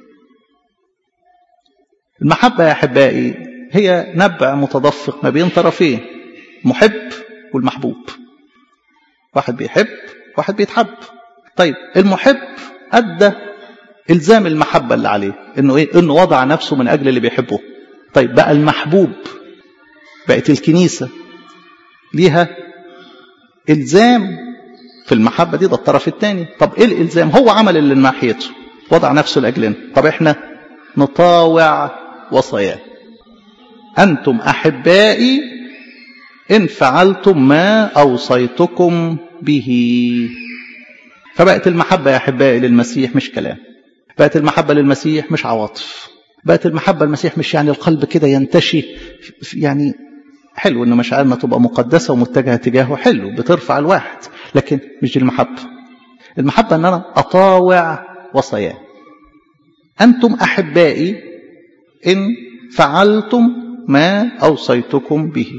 المحبة يا أحبائي هي نبع متدفق ما بين طرفين: محب والمحبوب. واحد بيحب، واحد بيتحب. طيب المحب أدى إلزام المحبة اللي عليه، إنه إيه؟ إنه وضع نفسه من أجل اللي بيحبه. طيب بقى المحبوب، بقت الكنيسة ليها إلزام في المحبة دي، ده الطرف الثاني. طب إيه الإلزام؟ هو عمل اللي ناحيته، وضع نفسه لأجلنا. طب إحنا نطاوع وصاياه. أنتم أحبائي إن فعلتم ما أوصيتكم به. فبقت المحبة يا أحبائي للمسيح مش كلام، بقت المحبة للمسيح مش عواطف، بقت المحبة للمسيح مش يعني القلب كده ينتشي. يعني حلو إن مشاعرنا تبقى مقدسة ومتجهة تجاهه، حلو بترفع الواحد، لكن مش دي المحبة. المحبة إن أنا أطاوع وصاياه. أنتم أحبائي إن فعلتم ما أوصيتكم به.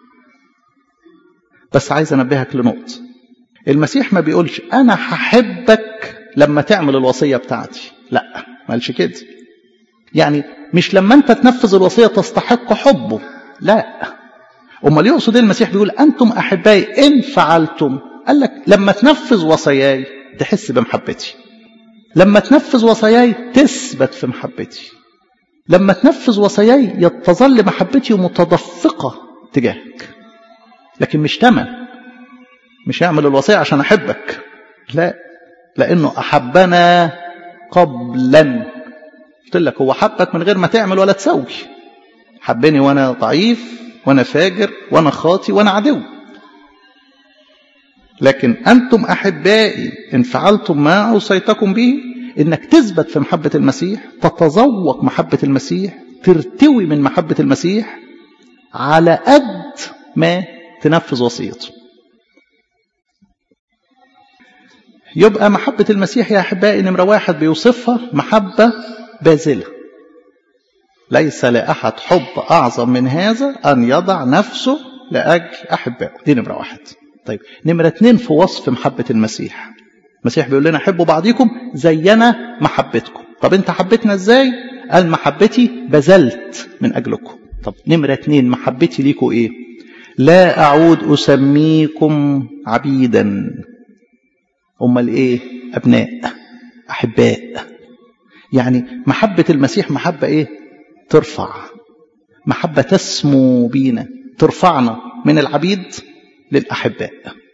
بس عايز أنبهك لنقطة، المسيح ما بيقولش أنا هحبك لما تعمل الوصية بتاعتي، لا ما قالش كده. يعني مش لما أنت تنفذ الوصية تستحق حبه، لا. أمال يقصد المسيح بيقول أنتم أحبائي إن فعلتم، قال لك لما تنفذ وصاياي تحس بمحبتي، لما تنفذ وصاياي تثبت في محبتي، لما تنفذ وصاياي تظل محبتي متدفقة تجاهك. لكن مش تمن، مش يعمل الوصية عشان أحبك، لا، لأنه أحبنا قبلا. قلت لك هو حبك من غير ما تعمل ولا تسوي، حبني وأنا ضعيف وأنا فاجر وأنا خاطي وأنا عدو. لكن أنتم أحبائي إن فعلتم ما أوصيتكم به، إنك تثبت في محبة المسيح، تتذوق محبة المسيح، ترتوي من محبة المسيح على قد ما تنفذ وصيته. يبقى محبة المسيح يا أحبائي نمرة واحد بيوصفها محبة باذلة. ليس لأحد حب أعظم من هذا أن يضع نفسه لأجل أحبائه. دي نمرة واحد. طيب نمرة اتنين في وصف محبة المسيح، المسيح بيقول لنا حبوا بعضكم زينا محبتكم. طب انت حبتنا ازاي؟ قال محبتي بذلت من أجلكم. طب نمرة اتنين محبتي ليكم ايه؟ لا أعود أسميكم عبيدا. أمال ايه؟ أبناء، أحباء. يعني محبة المسيح محبة ايه؟ ترفع، محبة تسمو بينا، ترفعنا من العبيد للأحباء.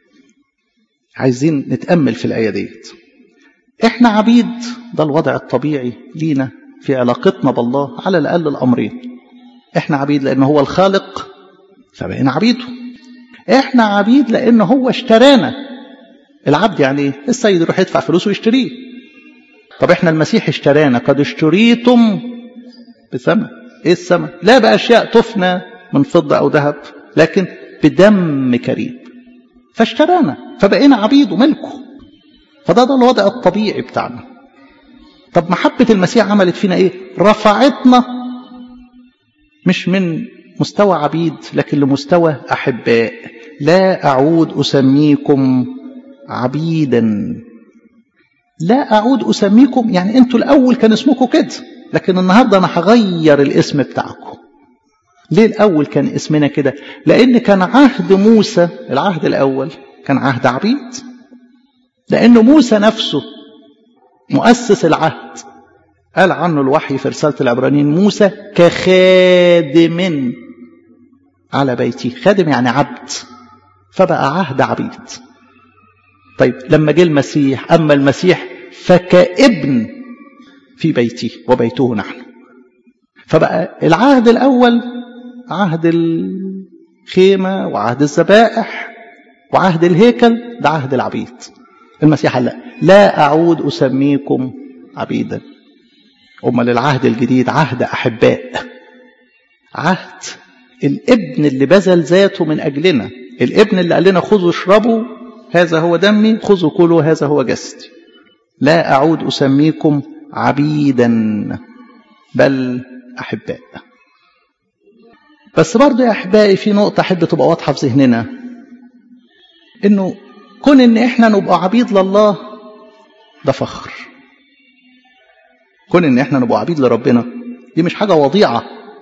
عايزين نتأمل في الآية ديت. احنا عبيد، ده الوضع الطبيعي لينا في علاقتنا بالله، على الأقل الأمرين. احنا عبيد لأنه هو الخالق فبقينا عبيده، احنا عبيد لأنه هو اشترانا. العبد يعني ايه؟ السيد يروح يدفع فلوسه ويشتريه. طب احنا المسيح اشترانا، قد اشتريتم بثمن. ايه الثمن؟ لا بأشياء تفنى من فضة أو ذهب، لكن بدم كريم. فاشترانا فبقينا عبيد وملكه. فده الوضع الطبيعي بتاعنا. طب محبة المسيح عملت فينا ايه؟ رفعتنا مش من مستوى عبيد لكن لمستوى أحباء. لا أعود أسميكم عبيدا. لا أعود أسميكم، يعني أنتوا الأول كان اسمكم كده، لكن النهاردة أنا هغير الاسم بتاعكم. ليه الأول كان اسمنا كده؟ لأن كان عهد موسى، العهد الأول كان عهد عبيد، لأن موسى نفسه مؤسس العهد قال عنه الوحي في رسالة العبرانيين موسى كخادم على بيتي. خادم يعني عبد، فبقى عهد عبيد. طيب لما جه المسيح، أما المسيح فكابن في بيتي وبيته نحن. فبقى العهد الأول عهد الخيمة وعهد الذبائح وعهد الهيكل، ده عهد العبيد. المسيح قال لا أعود أسميكم عبيدا. أمال العهد الجديد عهد أحباء، عهد الابن اللي بذل ذاته من أجلنا، الابن اللي قال لنا خذوا اشربوا هذا هو دمي، خذوا كلوا هذا هو جسدي. لا أعود أسميكم عبيدا بل أحباء. بس برضو يا أحبائي في نقطة أحب تبقى واضحة في ذهننا، إنه كون إن إحنا نبقى عبيد لله ده فخر. كون إن إحنا نبقى عبيد لربنا دي مش حاجة وضيعة.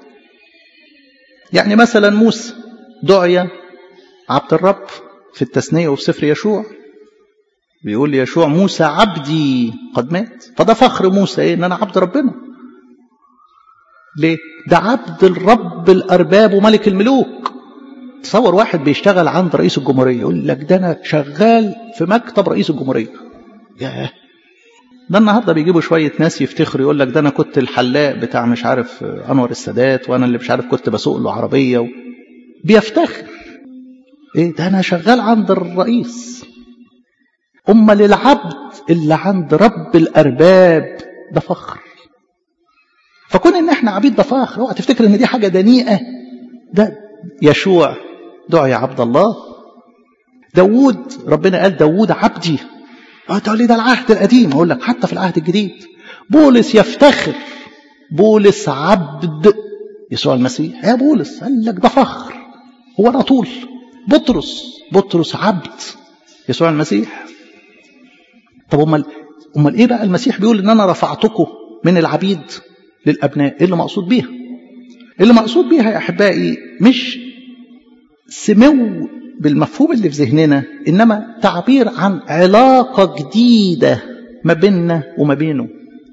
يعني مثلا موسى دعي عبد الرب في التثنية وفي سفر يشوع، بيقول لي يشوع موسى عبدي قد مات. فده فخر موسى إيه؟ إن أنا عبد ربنا. ليه؟ ده عبد الرب الأرباب وملك الملوك. تصور واحد بيشتغل عند رئيس الجمهورية يقول لك ده أنا شغال في مكتب رئيس الجمهورية. ياه، ده النهاردة بيجيبوا شوية ناس يفتخروا يقول لك ده أنا كنت الحلاق بتاع مش عارف أنور السادات، وأنا اللي مش عارف كنت بسوق له عربية بيفتخر. ايه ده؟ انا شغال عند الرئيس. امال العبد اللي عند رب الارباب ده فخر. فكون ان احنا عبيد ده فخر. اوعى تفتكر ان دي حاجه دنيئه. ده يشوع دعي عبد الله. داوود ربنا قال داوود عبدي. تقول لي ده العهد القديم. اقول لك حتى في العهد الجديد. بولس يفتخر. بولس عبد يسوع المسيح. يا بولس قال لك ده فخر. هو على طول. بطرس عبد يسوع المسيح. طب امال ايه بقى المسيح بيقول ان انا رفعتكم من العبيد للابناء؟ ايه اللي مقصود بيها؟ اللي مقصود بيها يا احبائي مش سمو بالمفهوم اللي في ذهننا، انما تعبير عن علاقه جديده ما بيننا وما بينه.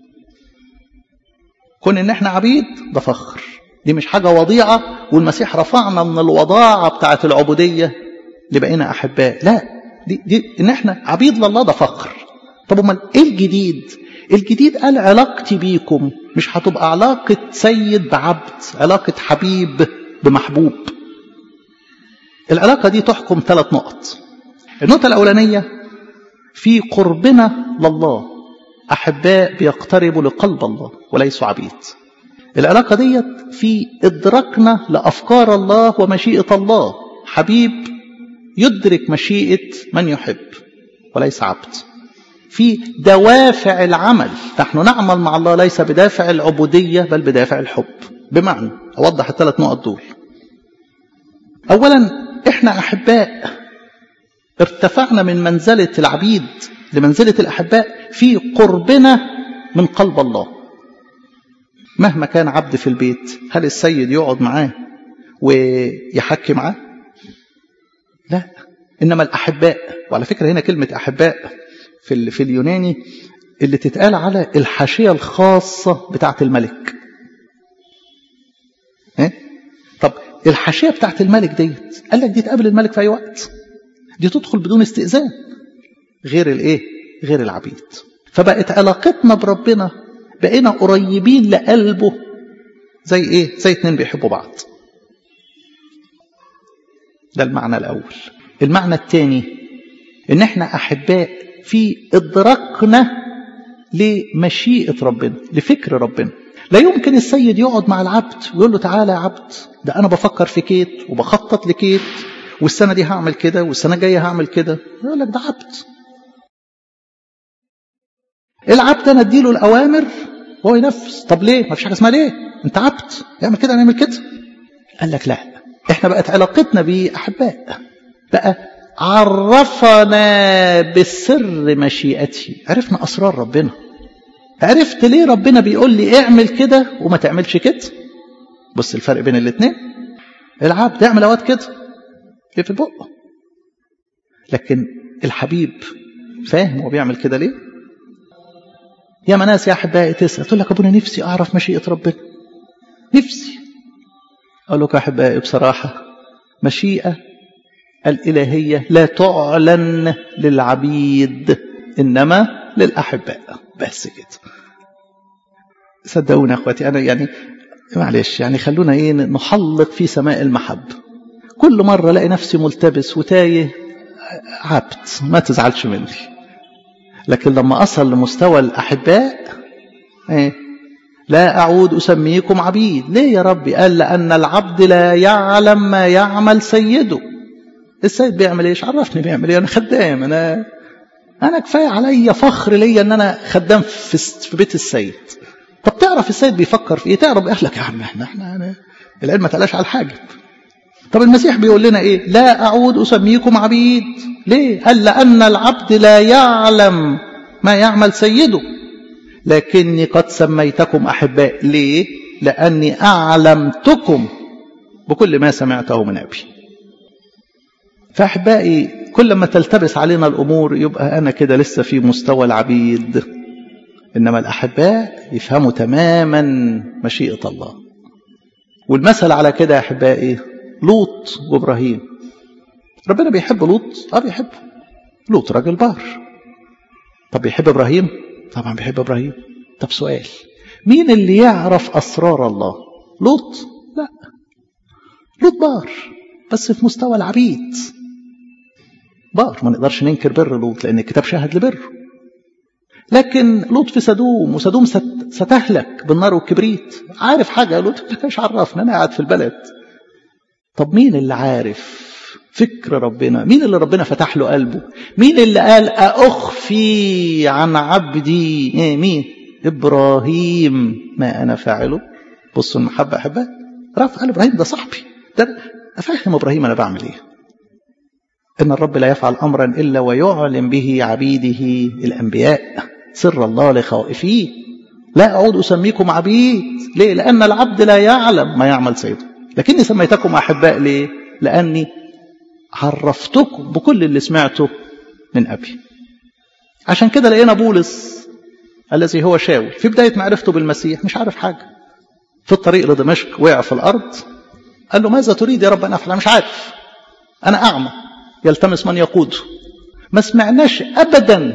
كون ان احنا عبيد ده فخر. دي مش حاجه وضيعه والمسيح رفعنا من الوضاعه بتاعه العبوديه لبقينا احباء. لا، دي ان احنا عبيد لله ده فخر. طب امال ايه الجديد؟ الجديد قال علاقتي بيكم مش هتبقى علاقه سيد بعبد، علاقه حبيب بمحبوب. العلاقه دي تحكم 3 نقط. النقطه الاولانيه في قربنا لله، احباء بيقتربوا لقلب الله وليسوا عبيد. العلاقه ديت في ادراكنا لافكار الله ومشيئه الله، حبيب يدرك مشيئه من يحب وليس عبد. في دوافع العمل، نحن نعمل مع الله ليس بدافع العبوديه بل بدافع الحب. بمعنى اوضح ال3 نقط دول. اولا احنا احباء ارتفعنا من منزله العبيد لمنزله الاحباء في قربنا من قلب الله. مهما كان عبد في البيت، هل السيد يقعد معاه ويحكي معاه؟ لا، انما الاحباء. وعلى فكره هنا كلمه احباء في اليوناني اللي تتقال على الحاشيه الخاصه بتاعه الملك. طب الحاشيه بتاعه الملك ديت قال لك دي تقابل الملك في اي وقت، دي تدخل بدون استئذان، غير الايه؟ غير العبيد. فبقت علاقتنا بربنا بقينا قريبين لقلبه زي ايه؟ زي 2 بيحبوا بعض. ده المعنى الاول. المعنى الثاني ان احنا احباء في ادراكنا لمشيئه ربنا، لفكر ربنا. لا يمكن السيد يقعد مع العبد ويقول له تعالى يا عبد، ده انا بفكر في كيت وبخطط لكيت، والسنه دي هعمل كده والسنه الجايه هعمل كده. يقول لك ده عبد. العبد انا اديله الاوامر وهو ينفذ. طب ليه؟ ما فيش حاجه اسمها ليه. انت عبد، اعمل كده نعمل كده. قال لك لا، احنا بقت علاقتنا بيه احباء، بقى عرفنا بالسر مشيئته. عرفنا اسرار ربنا. عرفت ليه ربنا بيقول لي اعمل كده وما تعملش كده. بص الفرق بين الاثنين. العبد يعمل اوقات كده في البق، لكن الحبيب فاهم هو بيعمل كده ليه. يا ناس يا احبائي تسال تقول لك ابونا نفسي اعرف مشيئه ربنا، نفسي. اقول لك يا احبائي بصراحه مشيئه الالهيه لا تعلن للعبيد انما للاحباء، بس كده. صدقوني يا اخواتي، انا يعني معلش يعني خلونا ايه نحلق في سماء المحبه. كل مره الاقي نفسي ملتبس وتايه، عبد ما تزعلش مني. لكن لما أصل لمستوى الأحباء لا أعود أسميكم عبيد. ليه يا ربي؟ قال لأن العبد لا يعلم ما يعمل سيده. السيد بيعمل ايش؟ عرفني بيعمل ايه. أنا خدام، أنا كفاية عليا فخر ليا أن أنا خدام في بيت السيد. طب تعرف السيد بيفكر في ايه؟ تعرف قال لك يا عم احنا العلم ما تقلاش على الحاجب. طب المسيح بيقول لنا ايه؟ لا أعود أسميكم عبيد. ليه؟ قال لأن العبد لا يعلم ما يعمل سيده، لكني قد سميتكم أحباء. ليه؟ لأني أعلمتكم بكل ما سمعته من أبي. فأحبائي كل ما تلتبس علينا الأمور يبقى أنا كده لسه في مستوى العبيد، إنما الأحباء يفهموا تماما مشيئة الله. والمثل على كده يا أحبائي لوط وإبراهيم. ربنا بيحب لوط، بيحبه. لوط راجل بار. طب بيحب إبراهيم؟ طبعا بيحب إبراهيم. طب سؤال، مين اللي يعرف أسرار الله؟ لوط؟ لا، لوط بار بس في مستوى العبيد. بار، ما نقدرش ننكر بر لوط لأن الكتاب شاهد لبره. لكن لوط في سدوم، وسدوم ستهلك بالنار والكبريت. عارف حاجة يا لوط؟ مش عرفنا، أنا قاعد في البلد. طب مين اللي عارف فكر ربنا؟ مين اللي ربنا فتح له قلبه؟ مين اللي قال أخفي عن عبدي مين؟ إبراهيم ما أنا فاعله. بصوا المحبة أحبها، رفع قال إبراهيم ده صاحبي، ده أفهم إبراهيم أنا بعمل إيه. إن الرب لا يفعل أمرا إلا ويعلم به عبيده الأنبياء، سر الله لخائفيه. لا أعود أسميكم عبيد. ليه؟ لأن العبد لا يعلم ما يعمل سيده، لكني سميتكم أحباء. ليه؟ لأني عرفتكم بكل اللي سمعته من أبي. عشان كده لقينا بولس الذي هو شاول في بداية معرفته بالمسيح مش عارف حاجة. في الطريق لدمشق وقع في الأرض، قال له ماذا تريد يا رب أن أفعل؟ مش عارف، أنا أعمى يلتمس من يقوده. ما سمعناش أبدا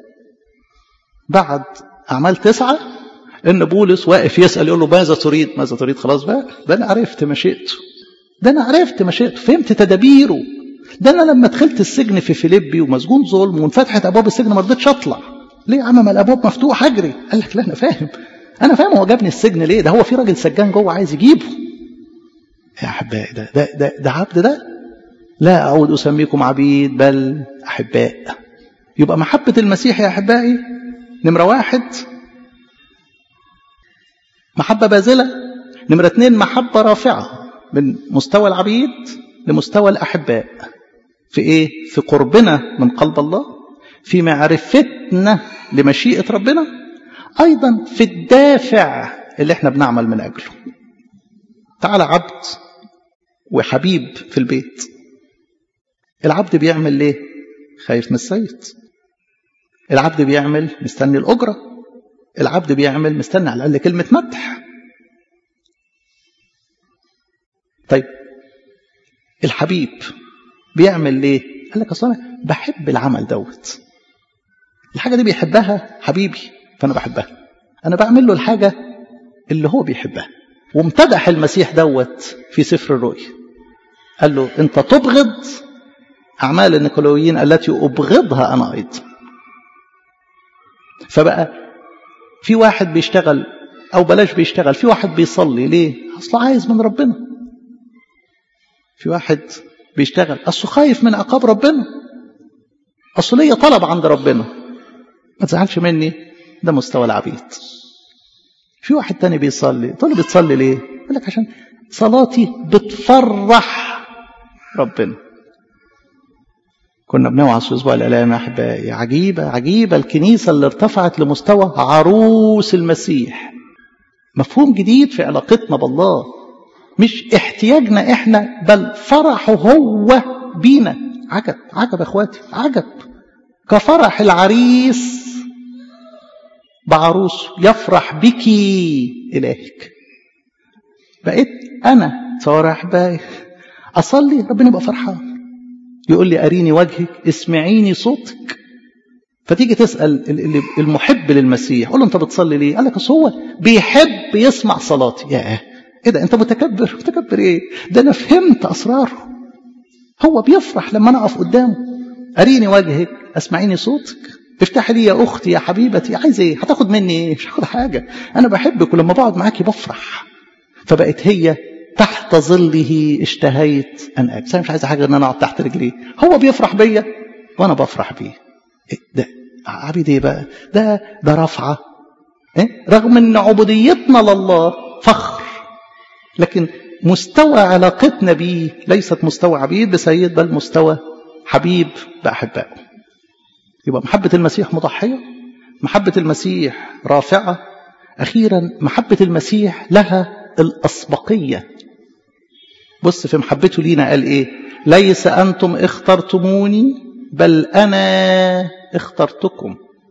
بعد أعمال 9 إن بولس واقف يسأل يقول له ماذا تريد؟ ماذا تريد؟ خلاص بقى، ده أنا عرفت مشيئته، ده أنا عرفت مشيئته، فهمت تدابيره. ده أنا لما دخلت السجن في فيليبي ومسجون ظلم وانفتحت أبواب السجن ما رضيتش أطلع. ليه يا عم؟ ما الأبواب مفتوحة، أجري. قال لك لا أنا فاهم، أنا فاهم هو جابني السجن ليه. ده هو في راجل سجان جوه عايز يجيبه. يا أحبائي ده عبد ده. لا أعود أسميكم عبيد بل أحباء. يبقى محبة المسيح يا أحبائي نمرة 1 محبة باذلة. نمرة 2 محبة رافعة من مستوى العبيد لمستوى الأحباء. في إيه؟ في قربنا من قلب الله، في معرفتنا لمشيئة ربنا، أيضا في الدافع اللي احنا بنعمل من أجله. تعالى عبد وحبيب في البيت. العبد بيعمل ليه؟ خايف من السيد. العبد بيعمل مستني الأجرة. العبد بيعمل مستني على الأقل كلمة مدح. طيب الحبيب بيعمل ليه؟ قال لك أصلا أنا بحب العمل دوت، الحاجة دي بيحبها حبيبي فأنا بحبها، أنا بعمل له الحاجة اللي هو بيحبها. وامتدح المسيح دوت في سفر الرؤيا، قال له أنت تبغض أعمال النيقولويين التي أبغضها أنا أيضا. فبقى في واحد بيشتغل أو بلاش بيشتغل، في واحد بيصلي ليه؟ أصله عايز من ربنا. في واحد بيشتغل أصله خايف من عقاب ربنا، أصله ليه طلب عند ربنا. ما تزعلش مني، ده مستوى العبيد. في واحد تاني بيصلي، تقول له بتصلي ليه؟ يقول لك عشان صلاتي بتفرح ربنا. كنا بنوعظ في أسبوع الآلام يا أحبائي، عجيبة الكنيسة اللي ارتفعت لمستوى عروس المسيح. مفهوم جديد في علاقتنا بالله، مش احتياجنا احنا بل فرحه هو بينا. عجب يا اخواتي، عجب. كفرح العريس بعروسه يفرح بك إلهك. بقيت أنا صار أحبائي أصلي ربنا يبقى فرحان، يقول لي أريني وجهك، اسمعيني صوتك. فتيجي تسأل المحب للمسيح، قول له أنت بتصلي ليه؟ قال لك أصل هو بيحب يسمع صلاتي. يا إيه ده؟ أنت متكبر إيه؟ ده أنا فهمت أسراره. هو بيفرح لما أنا أقف قدامه. أريني وجهك، أسمعيني صوتك، افتحي لي يا أختي يا حبيبتي. عايز إيه؟ هتاخد مني إيه؟ مش هاخد حاجة، أنا بحبك ولما بقعد معاكي بفرح. فبقت هي تحت ظله اشتهيت أن أجلس. أنا مش عايز حاجة إن أنا أقعد تحت رجليه. هو بيفرح بيا وأنا بفرح بيه. ده عبيد إيه بقى؟ ده رفعة. رغم أن عبوديتنا لله فخر، لكن مستوى علاقتنا بيه ليست مستوى عبيد بسيد، بل مستوى حبيب بأحبائه. يبقى محبة المسيح مضحية، محبة المسيح رافعة. أخيرا محبة المسيح لها الأسبقية. بص في محبته لينا قال إيه؟ ليس أنتم اخترتموني بل أنا اخترتكم.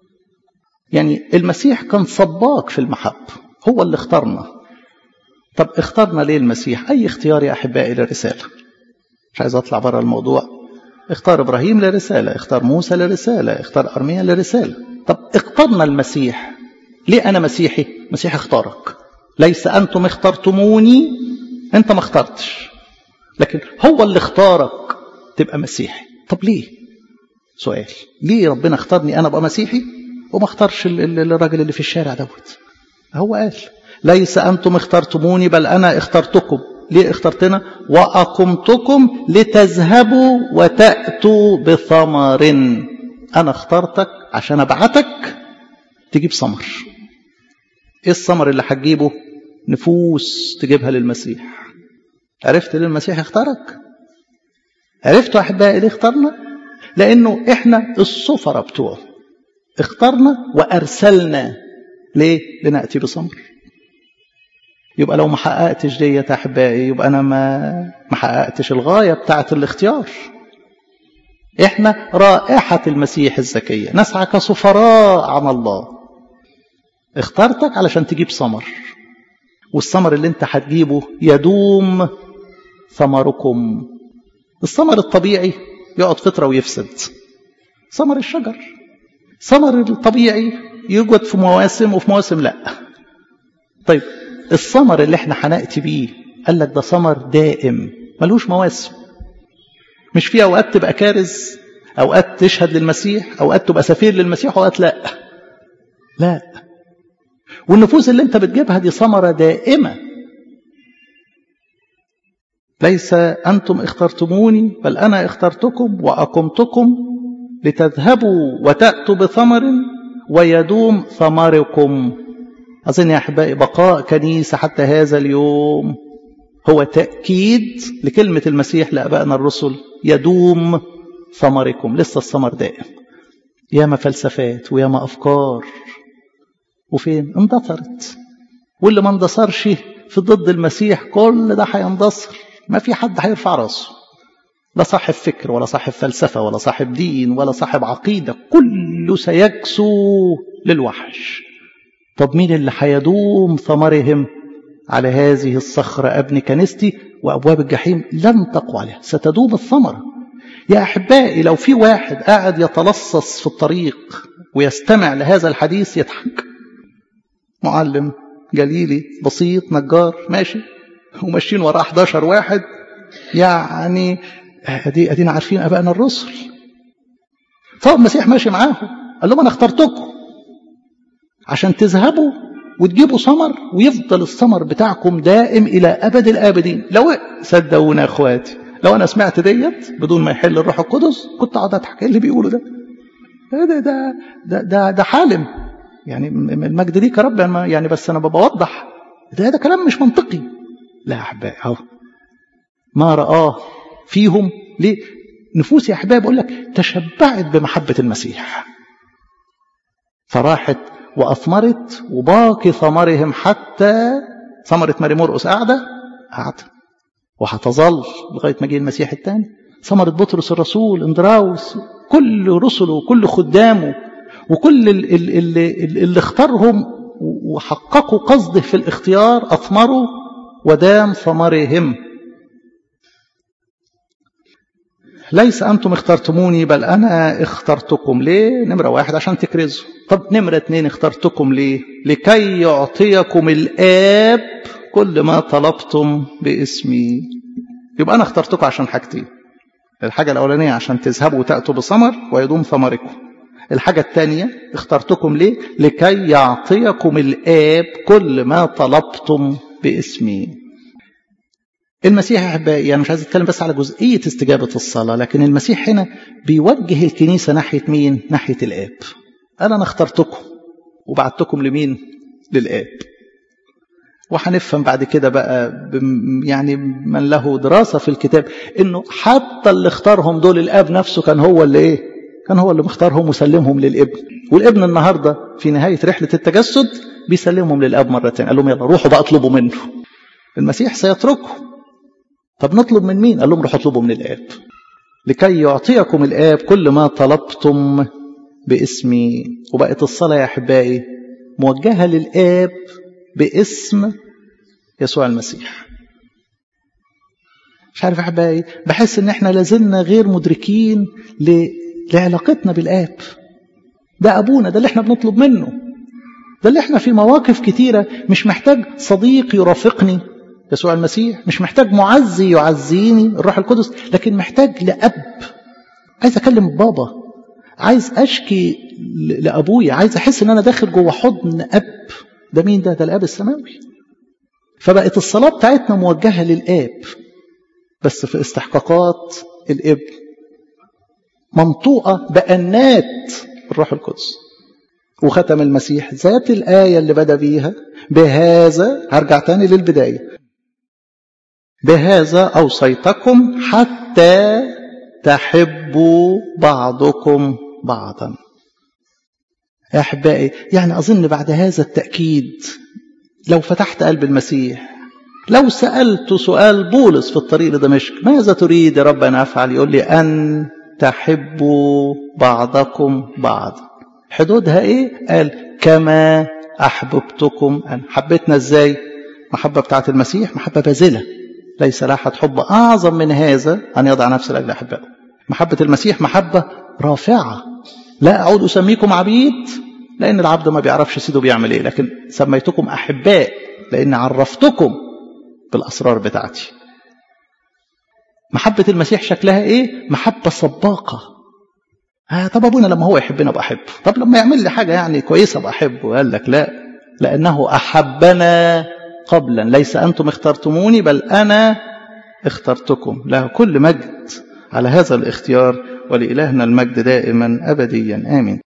يعني المسيح كان سباق في المحبة، هو اللي اختارنا. طب اختارنا ليه المسيح؟ أي اختيار يا أحبائي للرسالة، مش عايز أطلع برا الموضوع. اختار إبراهيم لرسالة، اختار موسى لرسالة، اختار أرميا لرسالة. طب اختارنا المسيح ليه؟ أنا مسيحي، مسيح اختارك. ليس أنتم اخترتموني، أنت ما اخترتش، لكن هو اللي اختارك تبقى مسيحي. طب ليه؟ سؤال، ليه ربنا اختارني أنا أبقى مسيحي وما اختارش الراجل اللي في الشارع دوت؟ هو قال ليس أنتم اخترتموني بل أنا اخترتكم. ليه اخترتنا؟ وأقمتكم لتذهبوا وتأتوا بثمر. أنا اخترتك عشان أبعتك تجيب ثمر. إيه الثمر اللي هتجيبه؟ نفوس تجيبها للمسيح. عرفت ليه المسيح اختارك؟ عرفتوا أحبائي ليه اختارنا؟ لأنه إحنا السفراء بتوعه، اختارنا وأرسلنا. ليه؟ لنأتي بثمر. يبقى لو ما حققتش ديت أحبائي يبقى أنا ما حققتش الغاية بتاعة الاختيار. إحنا رائحة المسيح الزكية، نسعى كسفراء عن الله. اخترتك علشان تجيب ثمر، والثمر اللي انت هتجيبه يدوم ثمركم. الثمر الطبيعي يقعد فترة ويفسد. ثمر الشجر، ثمر الطبيعي يوجد في مواسم وفي مواسم لا. طيب الثمر اللي احنا هنأتي بيه قال لك ده ثمر دائم ملوش مواسم. مش في اوقات تبقى كارز، اوقات تشهد للمسيح، اوقات تبقى سفير للمسيح، اوقات لا. والنفوس اللي انت بتجيبها دي ثمرة دائمة. ليس أنتم اخترتموني بل أنا اخترتكم وأقمتكم لتذهبوا وتأتوا بثمر ويدوم ثمركم. أظن يا أحبائي بقاء كنيسة حتى هذا اليوم هو تأكيد لكلمة المسيح لأبائنا الرسل يدوم ثمركم. لسه الثمر دائم. ياما فلسفات وياما أفكار، وفين اندثرت. واللي ما اندثرش في ضد المسيح كل ده هيندثر. ما في حد هيرفع راسه، لا صاحب فكر ولا صاحب فلسفة ولا صاحب دين ولا صاحب عقيدة، كله سيكسو للوحش. طب مين اللي هيدوم ثمرهم؟ على هذه الصخرة أبني كنيستي وأبواب الجحيم لن تقوى عليها. ستدوم الثمرة. يا أحبائي لو في واحد قاعد يتلصص في الطريق ويستمع لهذا الحديث يضحك، معلم جليلي بسيط نجار ماشي وماشيين وراه 11 واحد، يعني ادينا عارفين ابائنا الرسل. فالمسيح ماشي معاهم قال لهم انا اخترتكم عشان تذهبوا وتجيبوا ثمر، ويفضل الثمر بتاعكم دائم الى ابد الابدين. لو صدقونا يا اخواتي، لو انا سمعت ديت بدون ما يحل الروح القدس كنت اقعد اضحك. ايه اللي بيقوله ده؟ ده حالم يعني. المجد ليك يا رب يعني، بس انا بوضح ده كلام مش منطقي. لا يا احبائي، اهو ما رآه فيهم. ليه؟ نفوس يا احبائي بقول لك تشبعت بمحبة المسيح، فراحت واثمرت، وباقي ثمرهم حتى ثمرة ماري مرقس قاعدة وهتظل لغاية ما جه المسيح الثاني. ثمرة بطرس الرسول، اندراوس، كل رسله وكل خدامه وكل اللي اختارهم وحققوا قصده في الاختيار أثمروا ودام ثمرهم. ليس أنتم اخترتموني بل أنا اخترتكم. ليه؟ نمرة 1 عشان تكرزوا. طب نمرة 2 اخترتكم ليه؟ لكي يعطيكم الآب كل ما طلبتم باسمي. يبقى أنا اخترتكم عشان حاجتين. الحاجة الأولانية عشان تذهبوا وتأتوا بثمر ويدوم ثمركم. الحاجة الثانية اخترتكم ليه؟ لكي يعطيكم الآب كل ما طلبتم باسمي. المسيح يا أحبائي يعني مش عايز أتكلم بس على جزئية استجابة الصلاة، لكن المسيح هنا بيوجه الكنيسة ناحية مين؟ ناحية الآب. أنا اخترتكم وبعتكم لمين؟ للآب. وهنفهم بعد كده بقى يعني من له دراسة في الكتاب إنه حتى اللي اختارهم دول الآب نفسه كان هو اللي إيه؟ كان هو اللي مختارهم وسلمهم للابن. والابن النهاردة في نهاية رحلة التجسد بيسلمهم للآب مرتين. قال لهم يلا روحوا بقى اطلبوا منه. المسيح سيتركهم. طب نطلب من مين؟ قال لهم روحوا اطلبوا من الآب. لكي يعطيكم الآب كل ما طلبتم باسمي. وبقت الصلاة يا أحبائي موجهة للآب باسم يسوع المسيح. مش عارف يا أحبائي، بحس إن إحنا لازلنا غير مدركين لعلاقتنا بالآب. ده أبونا، ده اللي إحنا بنطلب منه، ده اللي إحنا في مواقف كتيرة مش محتاج صديق يرافقني يسوع المسيح، مش محتاج معزي يعزيني الروح القدس، لكن محتاج لأب. عايز أكلم بابا، عايز أشكي لأبويا، عايز أحس إن أنا داخل جوه حضن أب. ده مين ده؟ ده الآب السماوي. فبقت الصلاة بتاعتنا موجهة للآب بس في استحقاقات الابن، منطوقة بأنات الروح القدس. وختم المسيح ذات الآية اللي بدأ بيها بهذا، هرجع تاني للبداية، بهذا أوصيتكم حتى تحبوا بعضكم بعضا. يا أحبائي، يعني أظن بعد هذا التأكيد لو فتحت قلب المسيح، لو سألت سؤال بولس في الطريق لدمشق، ماذا تريد يا رب أن أفعل؟ يقول لي أن تحبوا بعضكم بعض. حدودها إيه؟ قال كما أحببتكم أن. حبتنا إزاي؟ محبة بتاعت المسيح محبة باذلة، ليس لاحد حب أعظم من هذا أن يضع نفسه لأجل أحبائه. محبة المسيح محبة رافعة. لا أعود أسميكم عبيد لأن العبد ما بيعرفش سيده بيعمل إيه، لكن سميتكم أحباء لأن عرفتكم بالأسرار بتاعتي. محبة المسيح شكلها إيه؟ محبة سباقة. طب أبونا لما هو يحبنا بأحبه، طب لما يعمل لي حاجة يعني كويسة بأحبه. قال لك لا، لأنه أحبنا قبلا، ليس أنتم اخترتموني بل أنا اخترتكم. له كل مجد على هذا الاختيار، ولإلهنا المجد دائما أبديا آمين.